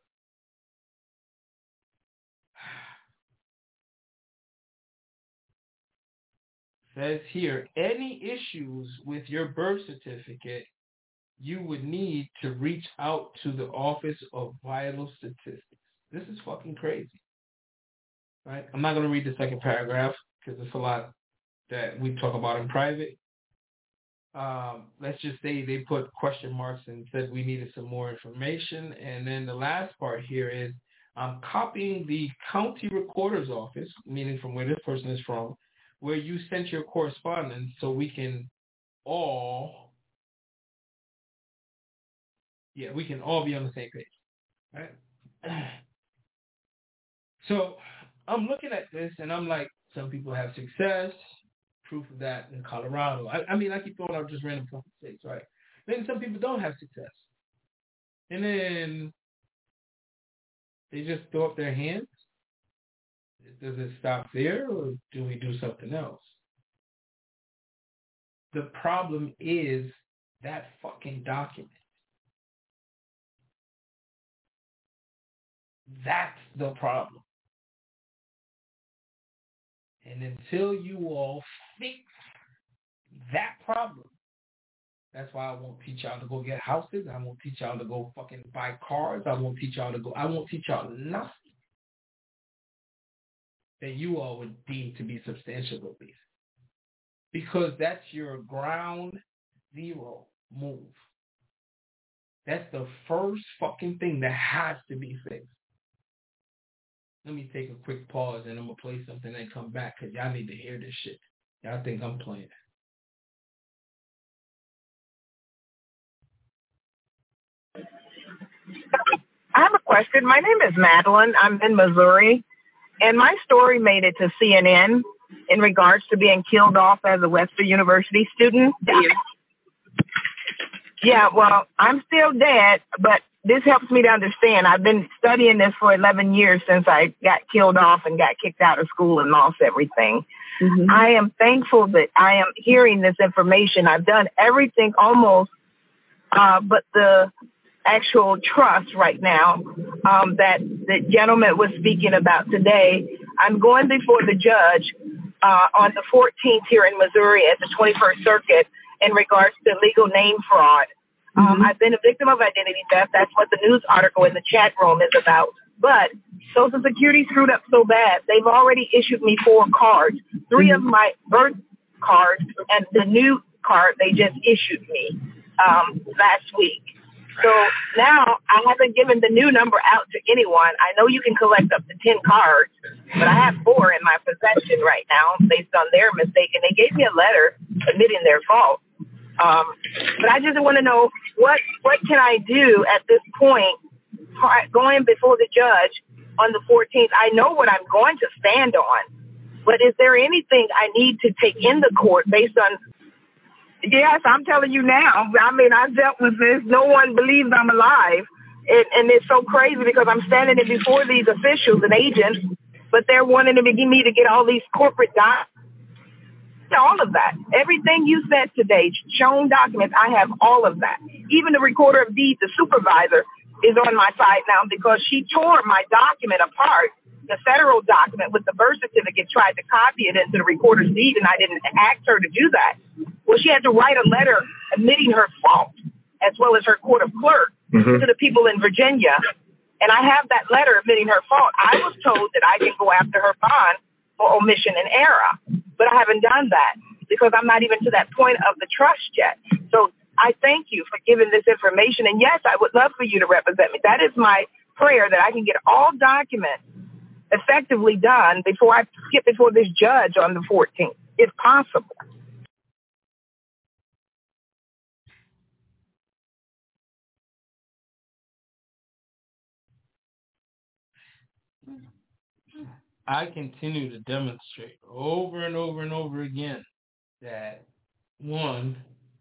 Says here, any issues with your birth certificate, you would need to reach out to the Office of Vital Statistics. This is fucking crazy. Right? I'm not going to read the second paragraph because it's a lot that we talk about in private. Um, let's just say they put question marks and said we needed some more information. And then the last part here is I'm copying the county recorder's office, meaning from where this person is from, where you sent your correspondence so we can all, yeah, we can all be on the same page. Right? So I'm looking at this and I'm like, some people have success, proof of that in Colorado. I, I mean, I keep throwing out just random fucking states, right? Then some people don't have success. And then they just throw up their hands. Does it stop there or do we do something else? The problem is that fucking document. That's the problem. And until you all fix that problem, that's why I won't teach y'all to go get houses. I won't teach y'all to go fucking buy cars. I won't teach y'all to go, I won't teach y'all nothing that you all would deem to be substantial at least. Because that's your ground zero move. That's the first fucking thing that has to be fixed. Let me take a quick pause and I'm going to play something and come back because y'all need to hear this shit. Y'all think I'm playing. I have a question. My name is Madeline. I'm in Missouri. And my story made it to C N N in regards to being killed off as a Western University student. Yeah, well, I'm still dead, but this helps me to understand. I've been studying this for eleven years since I got killed off and got kicked out of school and lost everything. Mm-hmm. I am thankful that I am hearing this information. I've done everything almost, uh, but the actual trust right now. um, that the gentleman was speaking about today. I'm going before the judge uh, on the fourteenth here in Missouri at the twenty-first Circuit in regards to legal name fraud. Um, mm-hmm. I've been a victim of identity theft. That's what the news article in the chat room is about. But Social Security screwed up so bad, they've already issued me four cards, three mm-hmm. of my birth cards and the new card they just issued me um, last week. So now I haven't given the new number out to anyone. I know you can collect up to ten cards, but I have four in my possession right now based on their mistake. And they gave me a letter admitting their fault. Um, but I just want to know what, what can I do at this point going before the judge on the fourteenth? I know what I'm going to stand on, but is there anything I need to take in the court based on? Yes, I'm telling you now. I mean, I've dealt with this. No one believes I'm alive. And, and it's so crazy because I'm standing in before these officials and agents, but they're wanting to begin me to get all these corporate documents. All of that. Everything you said today, shown documents, I have all of that. Even the recorder of deeds, the supervisor, is on my side now because she tore my document apart. The federal document with the birth certificate, tried to copy it into the recorder's deed, and I didn't ask her to do that. Well, she had to write a letter admitting her fault, as well as her court of clerk, mm-hmm. to the people in Virginia. And I have that letter admitting her fault. I was told that I can go after her bond for omission and error, but I haven't done that because I'm not even to that point of the trust yet. So I thank you for giving this information. And yes, I would love for you to represent me. That is my prayer, that I can get all documents effectively done before I get before this judge on the fourteenth, if possible. I continue to demonstrate over and over and over again that, one,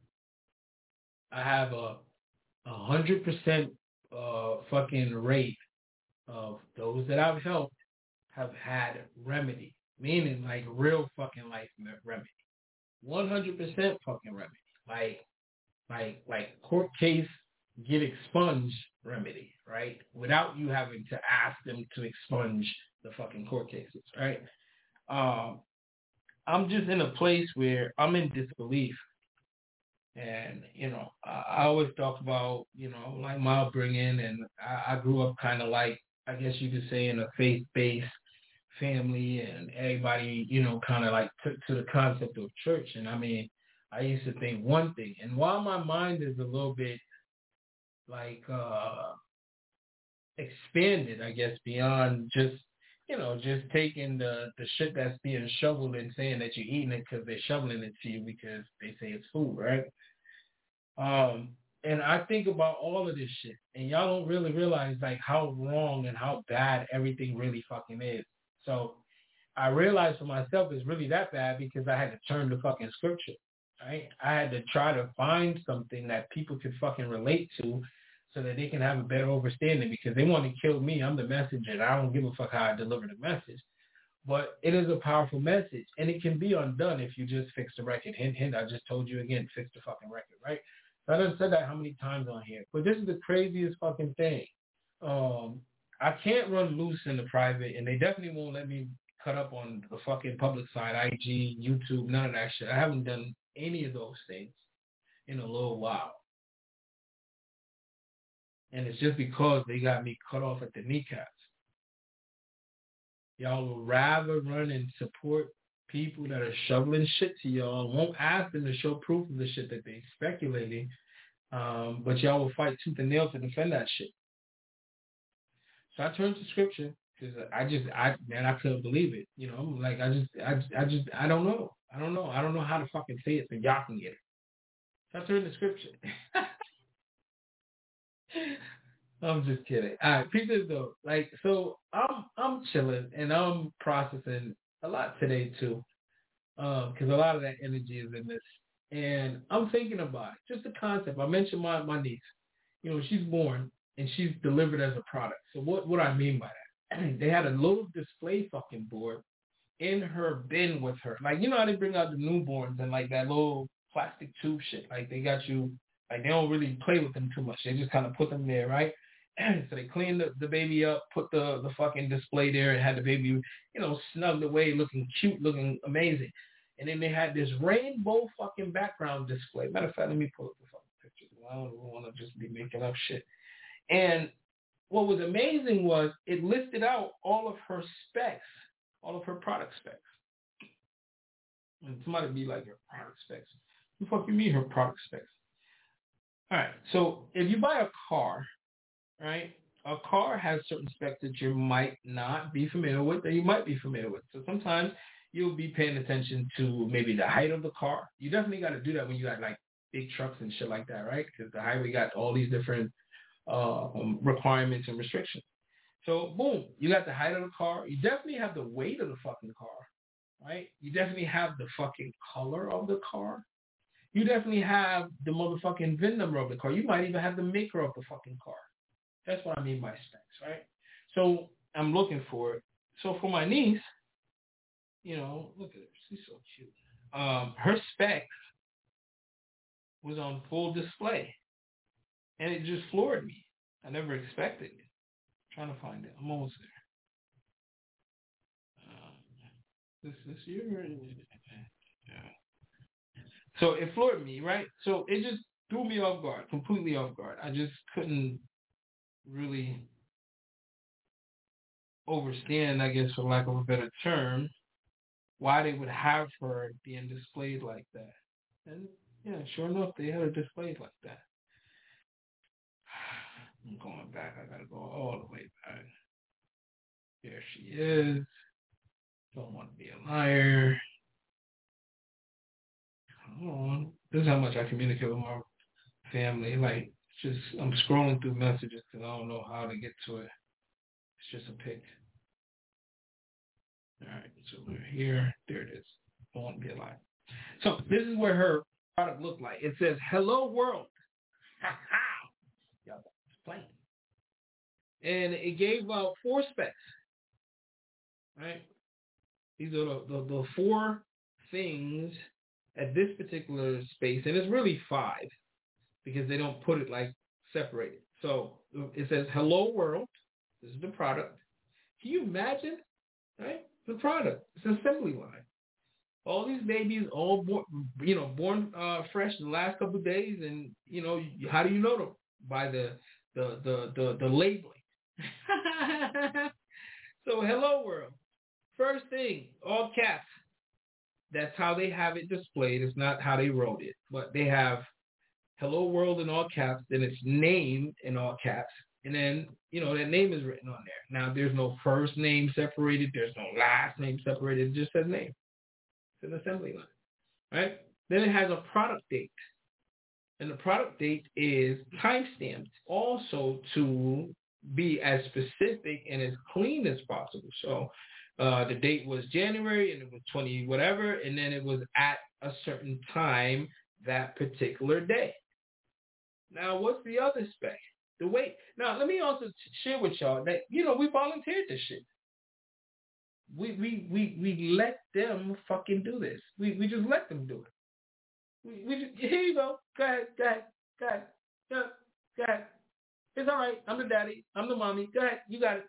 I have a a hundred percent uh fucking rate of those that I've helped have had remedy, meaning like real fucking life remedy, one hundred percent fucking remedy, like like like court case get expunged remedy, right? Without you having to ask them to expunge the fucking court cases, right? Um, I'm just in a place where I'm in disbelief. And, you know, I, I always talk about, you know, like my upbringing, and I, I grew up kind of like, I guess you could say, in a faith-based family, and everybody, you know, kind of like took to the concept of church. And I mean, I used to think one thing, and while my mind is a little bit like uh, expanded, I guess, beyond just, you know, just taking the, the shit that's being shoveled and saying that you're eating it because they're shoveling it to you because they say it's food, right? Um, and I think about all of this shit, and y'all don't really realize, like, how wrong and how bad everything really fucking is. So I realized for myself it's really that bad because I had to turn to fucking scripture, right? I had to try to find something that people could fucking relate to so that they can have a better understanding, because they want to kill me. I'm the messenger, and I don't give a fuck how I deliver the message. But it is a powerful message, and it can be undone if you just fix the record. Hint, hint, I just told you again, fix the fucking record, right? So I done said that how many times on here. But this is the craziest fucking thing. Um, I can't run loose in the private, and they definitely won't let me cut up on the fucking public side, I G, YouTube, none of that shit. I haven't done any of those things in a little while. And it's just because they got me cut off at the kneecaps. Y'all will rather run and support people that are shoveling shit to y'all, won't ask them to show proof of the shit that they speculating, um, but y'all will fight tooth and nail to defend that shit. So I turned to scripture because I just, I man, I couldn't believe it. You know, like I just, I, I just, I don't know. I don't know. I don't know how to fucking say it so y'all can get it. So I turned to scripture. I'm just kidding. All right, pieces though. Like, so I'm I'm chilling and I'm processing a lot today too, because um, a lot of that energy is in this, and I'm thinking about it. Just the concept. I mentioned my my niece. You know, she's born and she's delivered as a product. So what what I mean by that? They had a little display fucking board in her bin with her. Like, you know how they bring out the newborns and like that little plastic tube shit. Like they got you. Like, they don't really play with them too much. They just kind of put them there, right? So they cleaned the, the baby up, put the, the fucking display there, and had the baby, you know, snugged away, looking cute, looking amazing. And then they had this rainbow fucking background display. Matter of fact, let me pull up the fucking pictures. I don't want to just be making up shit. And what was amazing was it listed out all of her specs, all of her product specs. And somebody be like, her product specs. What the fuck you mean her product specs? All right, so if you buy a car, right, a car has certain specs that you might not be familiar with or you might be familiar with. So sometimes you'll be paying attention to maybe the height of the car. You definitely got to do that when you got like big trucks and shit like that, right? Because the highway got all these different uh, um, requirements and restrictions. So boom, you got the height of the car. You definitely have the weight of the fucking car, right? You definitely have the fucking color of the car. You definitely have the motherfucking V I N number of the car. You might even have the maker of the fucking car. That's what I mean by specs, right? So I'm looking for it. So for my niece, you know, look at her. She's so cute. Um, her specs was on full display. And it just floored me. I never expected it. I'm trying to find it. I'm almost there. Um, this this year? Yeah. So it floored me, right? So it just threw me off guard, completely off guard. I just couldn't really understand, I guess, for lack of a better term, why they would have her being displayed like that. And yeah, sure enough, they had her displayed like that. I'm going back. I gotta go all the way back. There she is. Don't want to be a liar. Come on. This is how much I communicate with my family. Like, just I'm scrolling through messages because I don't know how to get to it. It's just a pic. All right, so we're here. There it is. Won't be a lie. So this is where her product looked like. It says, "Hello World." Y'all playing. And it gave out four specs. Right? These are the, the, the four things at this particular space, and it's really five because they don't put it like separated. So it says, "Hello World." This is the product. Can you imagine? Right? The product. It's an assembly line. All these babies, all born, you know, born uh, fresh in the last couple of days, and you know, how do you know them? By the the the the, the labeling. So, "Hello World." First thing, all caps. That's how they have it displayed. It's not how they wrote it, but they have "Hello World" in all caps. Then it's name in all caps. And then, you know, that name is written on there. Now, there's no first name separated. There's no last name separated. It just says name. It's an assembly line, right? Then it has a product date. And the product date is timestamped also to be as specific and as clean as possible. So uh, the date was January and it was twenty whatever, and then it was at a certain time that particular day. Now, what's the other spec? The weight. Now, let me also share with y'all that, you know, we volunteered this shit. We we we we let them fucking do this. We we just let them do it. We, we just, here you go. Go ahead, go ahead, go ahead. Go, go ahead. It's all right. I'm the daddy. I'm the mommy. Go ahead. You got it.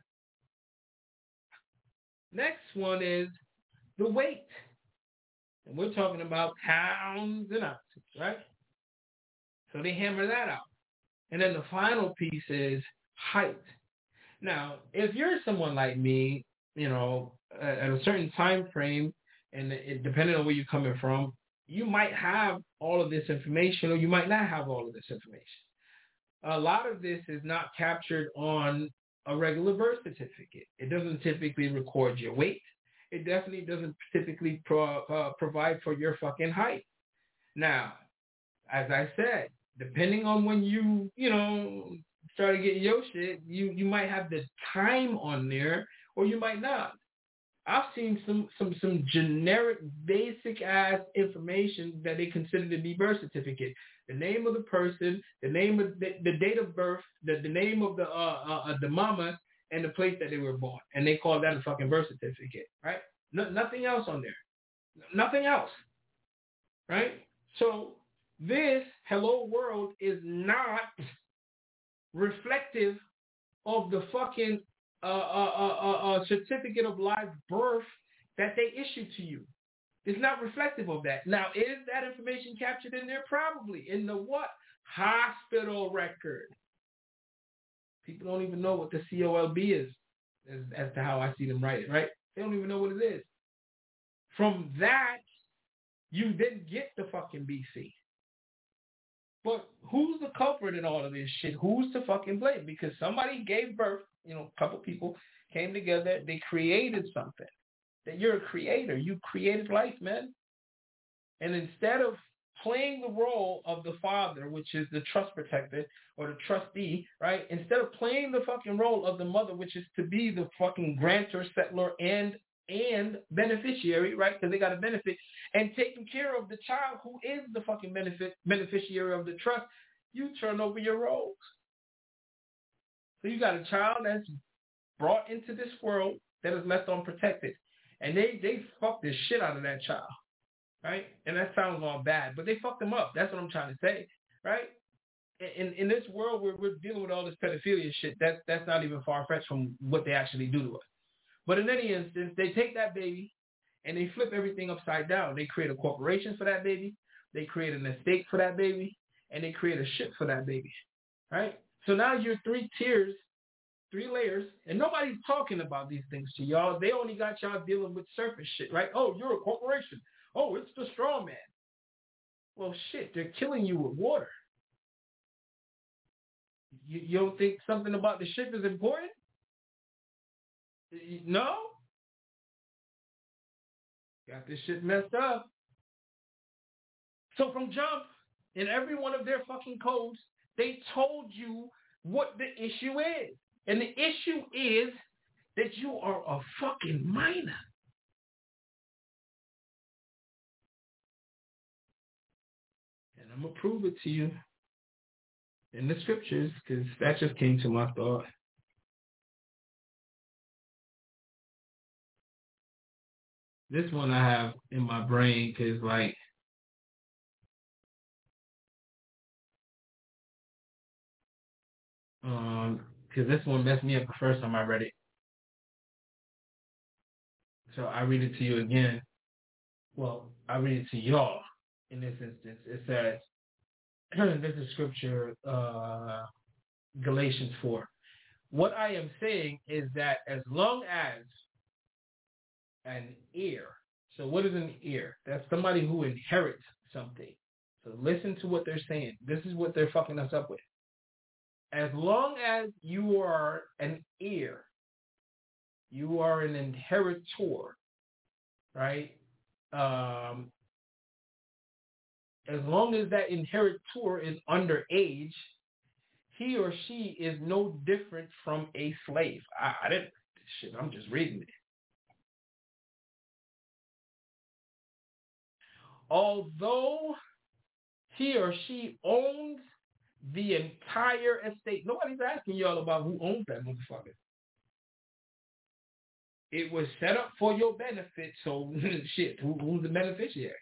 Next one is the weight. And we're talking about pounds and ounces, right? So they hammer that out. And then the final piece is height. Now, if you're someone like me, you know, at a certain time frame, and it, depending on where you're coming from, you might have all of this information or you might not have all of this information. A lot of this is not captured on a regular birth certificate. It doesn't typically record your weight. It definitely doesn't typically pro, uh, provide for your fucking height. Now, as I said, depending on when you, you know, started getting your shit, you, you might have the time on there or you might not. I've seen some, some, some generic, basic-ass information that they consider to be birth certificate. The name of the person, the name of the, the date of birth, the, the name of the uh, uh, the mama, and the place that they were born. And they call that a fucking birth certificate, right? No, nothing else on there. Nothing else, right? So this Hello World is not reflective of the fucking uh, uh, uh, uh, uh, certificate of live birth that they issue to you. It's not reflective of that. Now, is that information captured in there? Probably. In the what? Hospital record. People don't even know what the C O L B is, as, as to how I see them write it, right? They don't even know what it is. From that, you then get the fucking B C. But who's the culprit in all of this shit? Who's to fucking blame? Because somebody gave birth, you know, a couple people came together, they created something. That you're a creator. You created life, man. And instead of playing the role of the father, which is the trust protector or the trustee, right? Instead of playing the fucking role of the mother, which is to be the fucking grantor, settler, and and beneficiary, right? Because they got a benefit, and taking care of the child who is the fucking benefit beneficiary of the trust, you turn over your roles. So you got a child that's brought into this world that is left unprotected. And they, they fucked the shit out of that child, right? And that sounds all bad, but they fucked them up. That's what I'm trying to say, right? In in this world where we're dealing with all this pedophilia shit, that's, that's not even far-fetched from what they actually do to us. But in any instance, they take that baby and they flip everything upside down. They create a corporation for that baby. They create an estate for that baby. And they create a ship for that baby, right? So now you're three tiers, three layers, and nobody's talking about these things to y'all. They only got y'all dealing with surface shit, right? Oh, you're a corporation. Oh, it's the straw man. Well, shit, they're killing you with water. You, you don't think something about the ship is important? No? Got this shit messed up. So from jump, in every one of their fucking codes, they told you what the issue is. And the issue is that you are a fucking minor. And I'm going to prove it to you in the scriptures, because that just came to my thought. This one I have in my brain because, like, um, because this one messed me up the first time I read it. So I read it to you again. Well, I read it to y'all in this instance. It says, this is scripture, uh, Galatians four. What I am saying is that as long as an heir, so what is an heir? That's somebody who inherits something. So listen to what they're saying. This is what they're fucking us up with. As long as you are an heir, you are an inheritor, right? Um, as long as that inheritor is underage, he or she is no different from a slave. I, I didn't, shit, I'm just reading it. Although he or she owns the entire estate. Nobody's asking y'all about who owns that motherfucker. It was set up for your benefit, so shit, who, who's the beneficiary?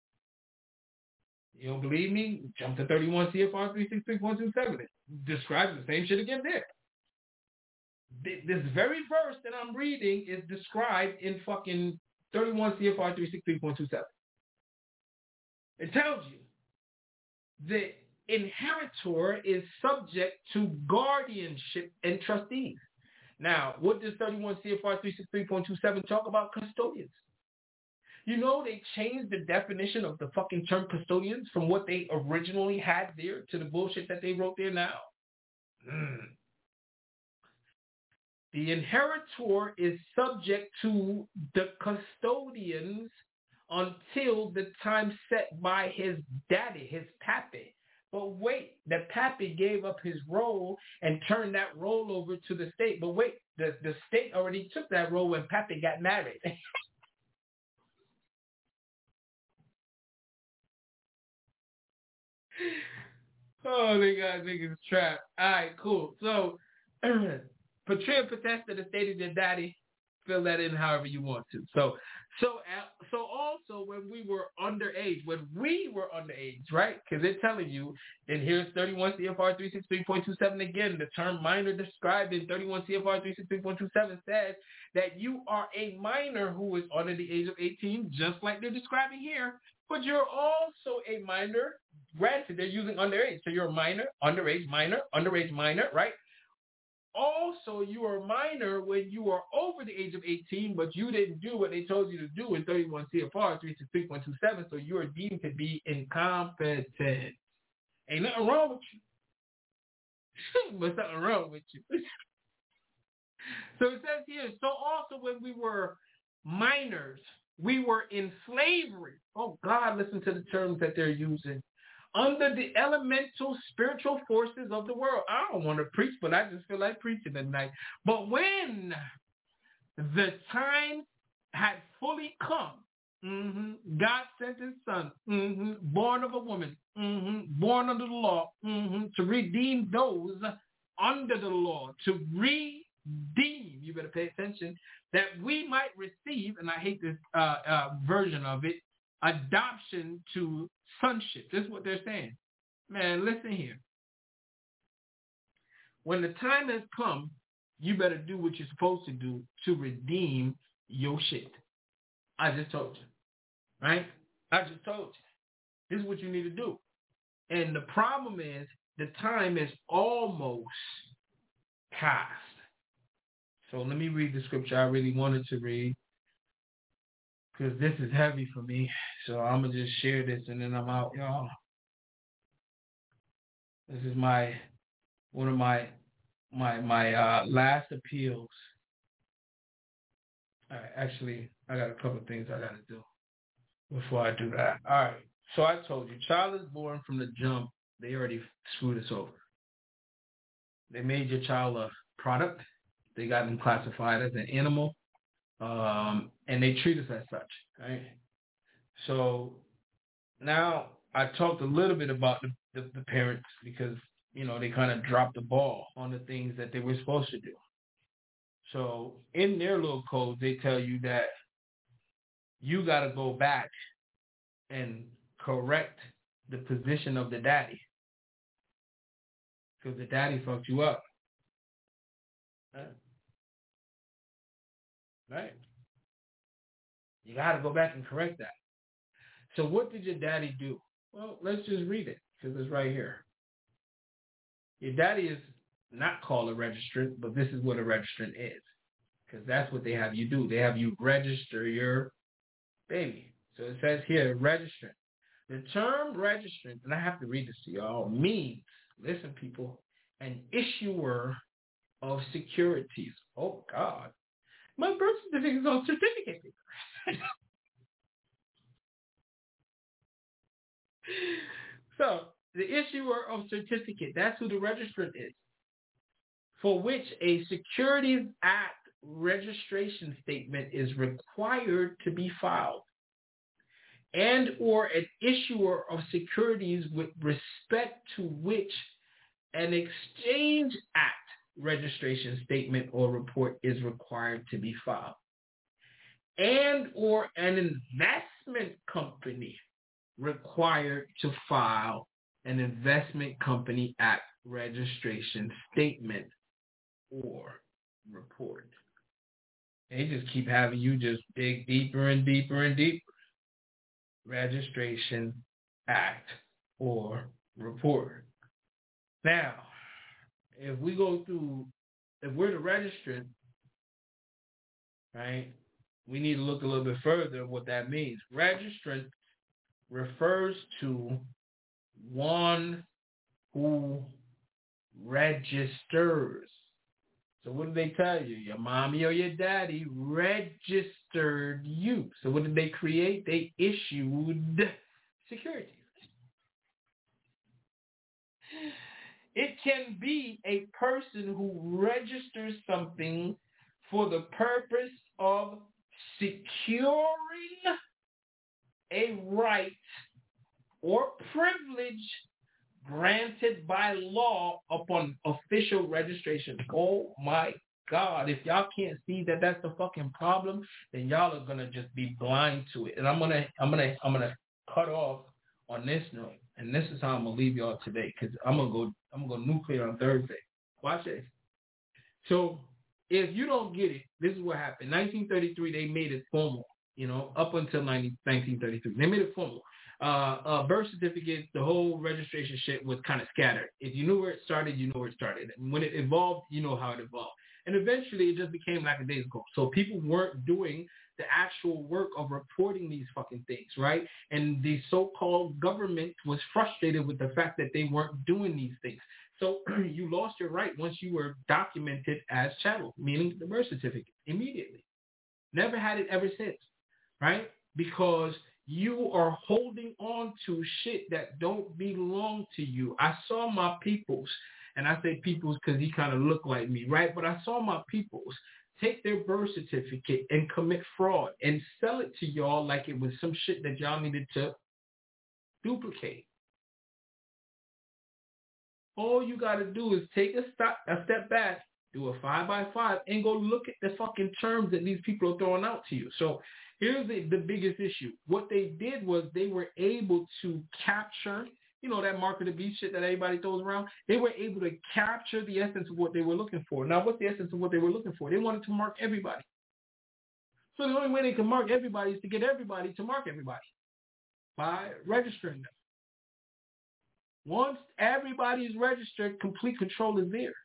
You don't believe me? Jump to thirty-one C F R three sixty-three point two seven. It describes the same shit again there. This very verse that I'm reading is described in fucking thirty-one C F R three sixty-three point two seven. It tells you the inheritor is subject to guardianship and trustees. Now, what does thirty-one C F R three sixty-three point two seven talk about? Custodians. You know, they changed the definition of the fucking term custodians from what they originally had there to the bullshit that they wrote there now. Mm. The inheritor is subject to the custodians until the time set by his daddy, his pappy. But wait, the pappy gave up his role and turned that role over to the state. But wait, the, the state already took that role when pappy got married. Oh, they got niggas trapped. All right, cool. So, Patria protested the state of their daddy fill that in however you want to. So, so, uh, so also when we were underage, when we were underage, right? Because they're telling you, and here's thirty-one C F R three sixty-three point two seven again. The term minor described in thirty-one C F R three sixty-three point two seven says that you are a minor who is under the age of eighteen, just like they're describing here. But you're also a minor. Granted, they're using underage, so you're a minor, underage, minor, underage, minor, right? Also, you are a minor when you are over the age of eighteen, but you didn't do what they told you to do in thirty-one C F R three sixty-three point two seven, so you are deemed to be incompetent. Ain't nothing wrong with you. But something wrong with you. So it says here, so also when we were minors, we were in slavery. Oh, God, listen to the terms that they're using. Under the elemental spiritual forces of the world. I don't want to preach, but I just feel like preaching tonight. But when the time had fully come, mm-hmm, God sent his son, mm-hmm, born of a woman, mm-hmm, born under the law, mm-hmm, to redeem those under the law, to redeem, you better pay attention, that we might receive, and I hate this uh, uh, version of it, adoption to sonship. This is what they're saying. Man, listen here. When the time has come, you better do what you're supposed to do to redeem your shit. I just told you. Right? I just told you. This is what you need to do. And the problem is the time is almost past. So let me read the scripture I really wanted to read, because this is heavy for me. So I'm going to just share this and then I'm out, y'all. This is my, one of my, my, my uh, last appeals. All right, actually, I got a couple of things I got to do before I do that. All right. So I told you, child is born from the jump. They already screwed us over. They made your child a product. They got them classified as an animal. Um, and they treat us as such, right? So now I talked a little bit about the, the, the parents because, you know, they kind of dropped the ball on the things that they were supposed to do. So in their little code, they tell you that you got to go back and correct the position of the daddy because the daddy fucked you up. Right? Right? You got to go back and correct that. So what did your daddy do? Well, let's just read it because it's right here. Your daddy is not called a registrant, but this is what a registrant is because that's what they have you do. They have you register your baby. So it says here, registrant. The term registrant, and I have to read this to y'all, means, listen people, an issuer of securities. Oh, God. My birth certificate is on certificate paper. So, the issuer of certificate, that's who the registrant is, for which a Securities Act registration statement is required to be filed, and or an issuer of securities with respect to which an Exchange Act registration statement or report is required to be filed, and or an investment company required to file an Investment Company Act registration statement or report. They just keep having you just dig deeper and deeper and deeper. Registration Act or report. Now, if we go through, if we're the registrant, right, we need to look a little bit further at what that means. Registrant refers to one who registers. So what did they tell you? Your mommy or your daddy registered you. So what did they create? They issued securities. It can be a person who registers something for the purpose of securing a right or privilege granted by law upon official registration. Oh my God, if y'all can't see that that's the fucking problem, then y'all are gonna just be blind to it. And I'm gonna, I'm gonna, I'm gonna cut off on this note, and this is how I'm gonna leave y'all today, because I'm gonna go, I'm gonna go nuclear on Thursday. Watch this. So if you don't get it, this is what happened. nineteen thirty-three, they made it formal. You know, up until nineteen thirty-three, they made it formal. Uh, uh, birth certificates, the whole registration shit was kind of scattered. If you knew where it started, you know where it started. And when it evolved, you know how it evolved. And eventually, it just became lackadaisical. So people weren't doing the actual work of reporting these fucking things, right? And the so-called government was frustrated with the fact that they weren't doing these things. So you lost your right once you were documented as chattel, meaning the birth certificate, immediately. Never had it ever since, right? Because you are holding on to shit that don't belong to you. I saw my peoples, and I say peoples because he kind of looked like me, right? But I saw my peoples take their birth certificate and commit fraud and sell it to y'all like it was some shit that y'all needed to duplicate. All you got to do is take a step, a step back, do a five by five, and go look at the fucking terms that these people are throwing out to you. So here's the, the biggest issue. What they did was they were able to capture, you know, that mark of the beast shit that everybody throws around. They were able to capture the essence of what they were looking for. Now, what's the essence of what they were looking for? They wanted to mark everybody. So the only way they can mark everybody is to get everybody to mark everybody by registering them. Once everybody is registered, complete control is there.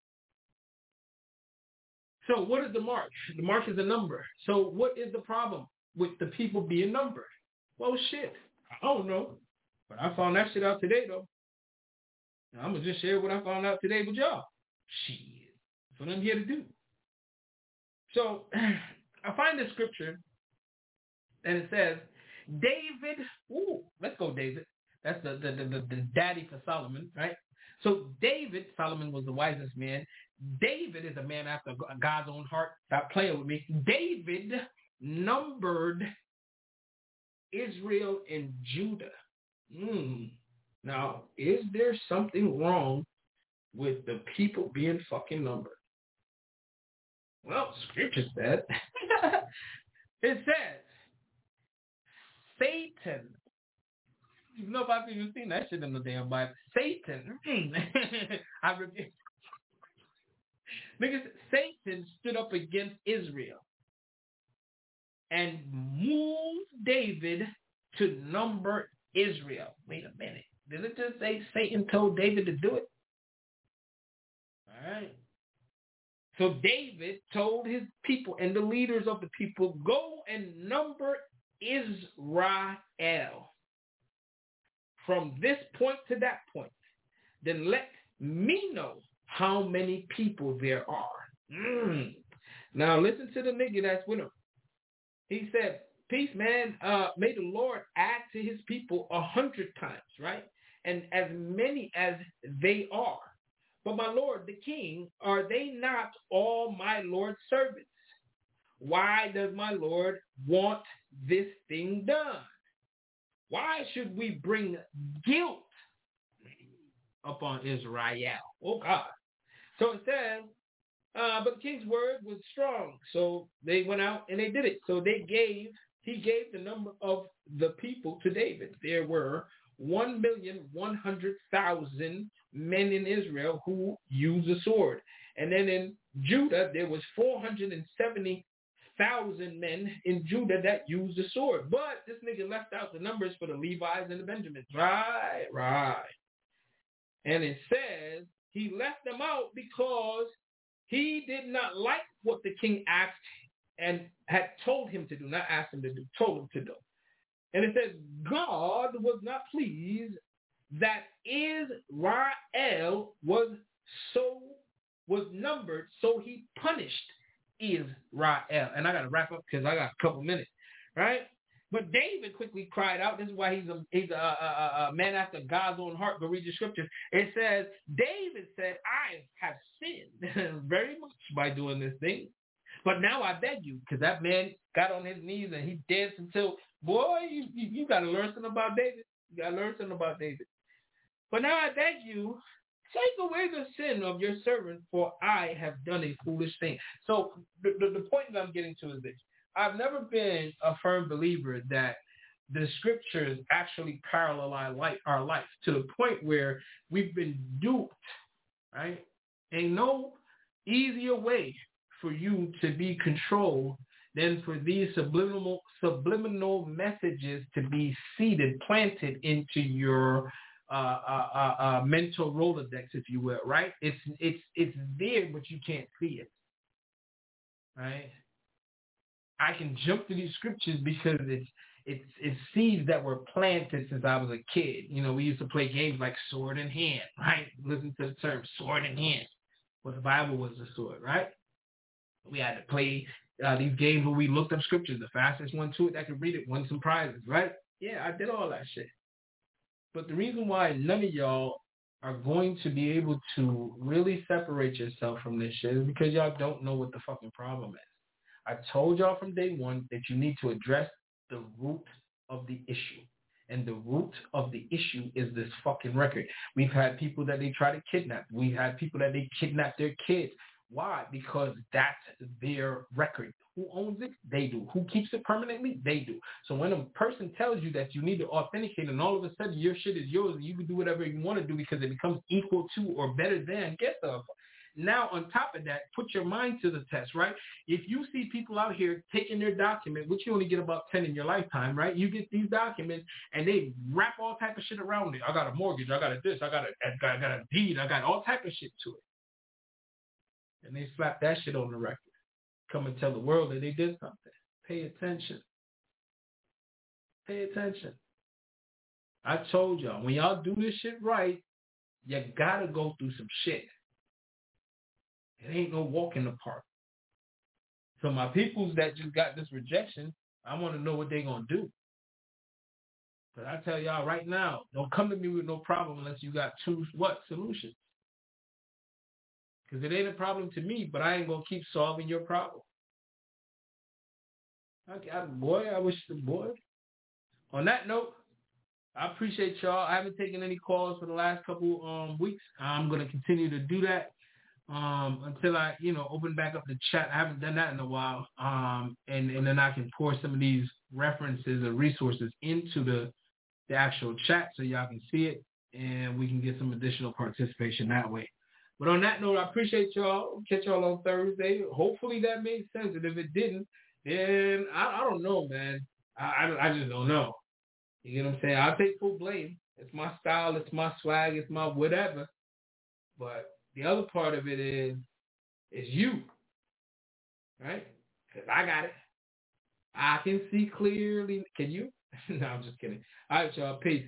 So what is the mark? The mark is a number. So what is the problem with the people being numbered? Well, shit, I don't know. But I found that shit out today, though. And I'm going to just share what I found out today with y'all. Shit. That's what I'm here to do. So I find this scripture, and it says, David, ooh, let's go, David. That's the, the, the, the, the daddy for Solomon, right? So David, Solomon was the wisest man. David is a man after God's own heart. Stop playing with me. David numbered Israel and Judah. Mm. Now, is there something wrong with the people being fucking numbered? Well, scripture said. It says, Satan. Nobody even seen that shit in the damn Bible. Satan. I repeat. Because Satan stood up against Israel and moved David to number Israel. Wait a minute. Did it just say Satan told David to do it? All right. So David told his people and the leaders of the people, go and number Israel from this point to that point. Then let me know how many people there are. Mm. Now listen to the nigga that's with him. He said, peace, man. Uh, may the Lord add to his people a hundred times, right? And as many as they are. But my Lord, the king, are they not all my Lord's servants? Why does my Lord want this thing done? Why should we bring guilt upon Israel? Oh, God. So it says, uh, but the king's word was strong. So they went out and they did it. So they gave, he gave the number of the people to David. There were one million one hundred thousand men in Israel who used the sword. And then in Judah, there was four hundred seventy thousand men in Judah that used the sword. But this nigga left out the numbers for the Levites and the Benjamins. Right, right. And it says he left them out because he did not like what the king asked and had told him to do. Not asked him to do, told him to do. And it says God was not pleased that Israel was so was numbered, so he punished Israel. And I got to wrap up because I got a couple minutes, right? But David quickly cried out. This is why he's a he's a, a, a man after God's own heart. Go read the scriptures. It says, David said, I have sinned very much by doing this thing. But now I beg you, because that man got on his knees and he danced until, boy, you, you, you got to learn something about David. You got to learn something about David. But now I beg you, take away the sin of your servant, for I have done a foolish thing. So the, the, the point that I'm getting to is this. I've never been a firm believer that the scriptures actually parallel our life, our life to the point where we've been duped, right? Ain't no easier way for you to be controlled than for these subliminal subliminal messages to be seeded, planted into your uh, uh, uh, uh, mental Rolodex, if you will, right? It's it's it's there, but you can't see it, right? I can jump to these scriptures because it's it's it's seeds that were planted since I was a kid. You know, we used to play games like Sword in Hand, right? Listen to the term Sword in Hand. Well, the Bible was the sword, right? We had to play uh, these games where we looked up scriptures. The fastest one to it that could read it won some prizes, right? Yeah, I did all that shit. But the reason why none of y'all are going to be able to really separate yourself from this shit is because y'all don't know what the fucking problem is. I told y'all from day one that you need to address the root of the issue. And the root of the issue is this fucking record. We've had people that they try to kidnap. We've had people that they kidnap their kids. Why? Because that's their record. Who owns it? They do. Who keeps it permanently? They do. So when a person tells you that you need to authenticate and all of a sudden your shit is yours and you can do whatever you want to do because it becomes equal to or better than, get the fuck. Now, on top of that, put your mind to the test, right? If you see people out here taking their document, which you only get about ten in your lifetime, right? You get these documents, and they wrap all type of shit around it. I got a mortgage. I got a this. I got a, I got, I got a deed. I got all type of shit to it. And they slap that shit on the record. Come and tell the world that they did something. Pay attention. Pay attention. I told y'all, when y'all do this shit right, you got to go through some shit. It ain't no walk in the park. So my peoples that just got this rejection, I want to know what they going to do. But I tell y'all right now, don't come to me with no problem unless you got two, what, solutions. Because it ain't a problem to me, but I ain't going to keep solving your problem. I, I, boy, I wish the boy. On that note, I appreciate y'all. I haven't taken any calls for the last couple um, weeks. I'm going to continue to do that. Um, until I, you know, open back up the chat. I haven't done that in a while. Um, and, and then I can pour some of these references or resources into the, the actual chat so y'all can see it and we can get some additional participation that way. But on that note, I appreciate y'all. Catch y'all on Thursday. Hopefully that made sense. And if it didn't, then I, I don't know, man. I, I, I just don't know. You get what I'm saying? I'll take full blame. It's my style. It's my swag. It's my whatever. But the other part of it is, is you, right? Because I got it. I can see clearly. Can you? No, I'm just kidding. All right, y'all. Peace.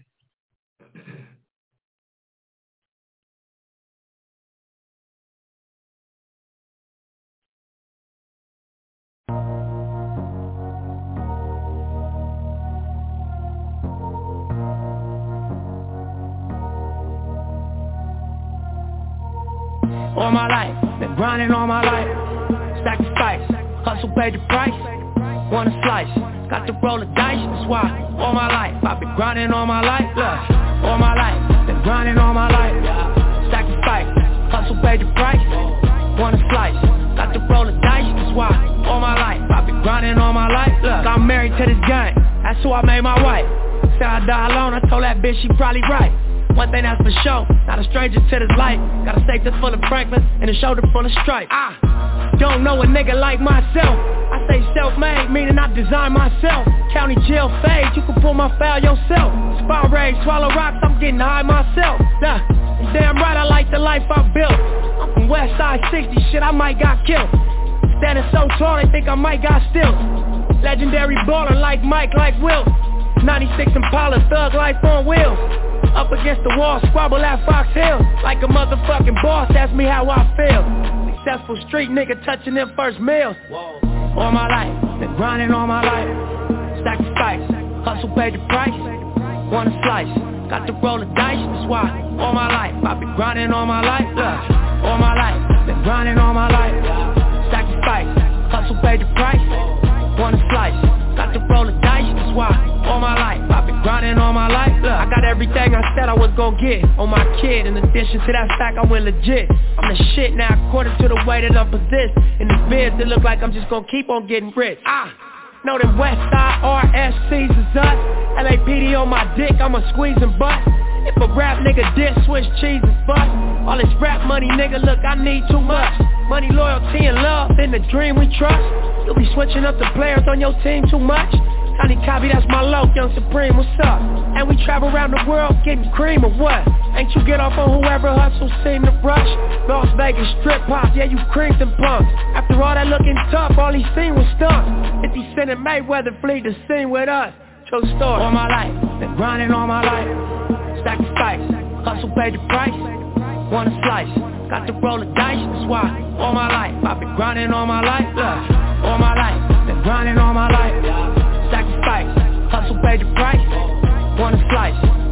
All my life, been grinding all my life. Sacrifice, hustle paid the price. Want a slice, got to roll the dice. That's why all my life, I've been grinding all my life. Look, all my life, been grinding all my life. Sacrifice, hustle paid the price. Want a slice, got to roll the dice. That's why all my life, I've been grinding all my life. Look, I'm married to this gang, that's who I made my wife. Said I die alone, I told that bitch she probably right. One thing that's for sure, not a stranger to this life. Got a safe that's full of Franklin and a shoulder full of stripes. I don't know a nigga like myself. I say self-made, meaning I design myself. County jail fade, you can pull my foul yourself. Spine rage, swallow rocks, I'm getting high myself. Nah, damn right I like the life I built. I'm from West Side sixty, shit I might got killed. Standing so tall, they think I might got stills. Legendary baller like Mike, like Will. ninety-six Impala, thug life on wheels. Up against the wall, squabble at Fox Hill. Like a motherfucking boss, ask me how I feel. Successful street nigga touching them first meals. Whoa. All my life, been grinding all my life. Sacrifice, hustle paid the price. Want a slice, got to roll the dice. That's why all my life, I've been grinding all my life. Look, all my life, been grinding all my life. Sacrifice, hustle paid the price. Want a slice, got to roll the dice. That's why all my life, I've been grinding all my life. Look, I got every everything I said I was gonna get on my kid. In addition to that fact, I went legit. I'm the shit now according to the way that I'm positioned. In the biz, it look like I'm just gonna keep on getting rich. Ah, know them West Side R S Cs is us. L A P D on my dick, I'ma squeeze and butt. If a rap nigga diss, Swiss cheese is bust. All this rap money, nigga, look, I need too much. Money, loyalty, and love, in the dream we trust. You'll be switching up the players on your team too much. Tiny Copy, that's my low, Young Supreme, what's up? And we travel around the world getting cream or what? Ain't you get off on whoever hustle seem to rush? Las Vegas strip pop, yeah, you creamed and punks. After all that looking tough, all he seen was stunts. fifty Cent and Mayweather flee the scene with us. True story. All my life, been grinding all my life. Sacrifice, hustle paid the price. Want a slice, got to roll the dice, that's why. All my life, I've been grinding all my life. Look, all my life, been grinding all my life. Sacrifice, hustle paid the price. Want a slice,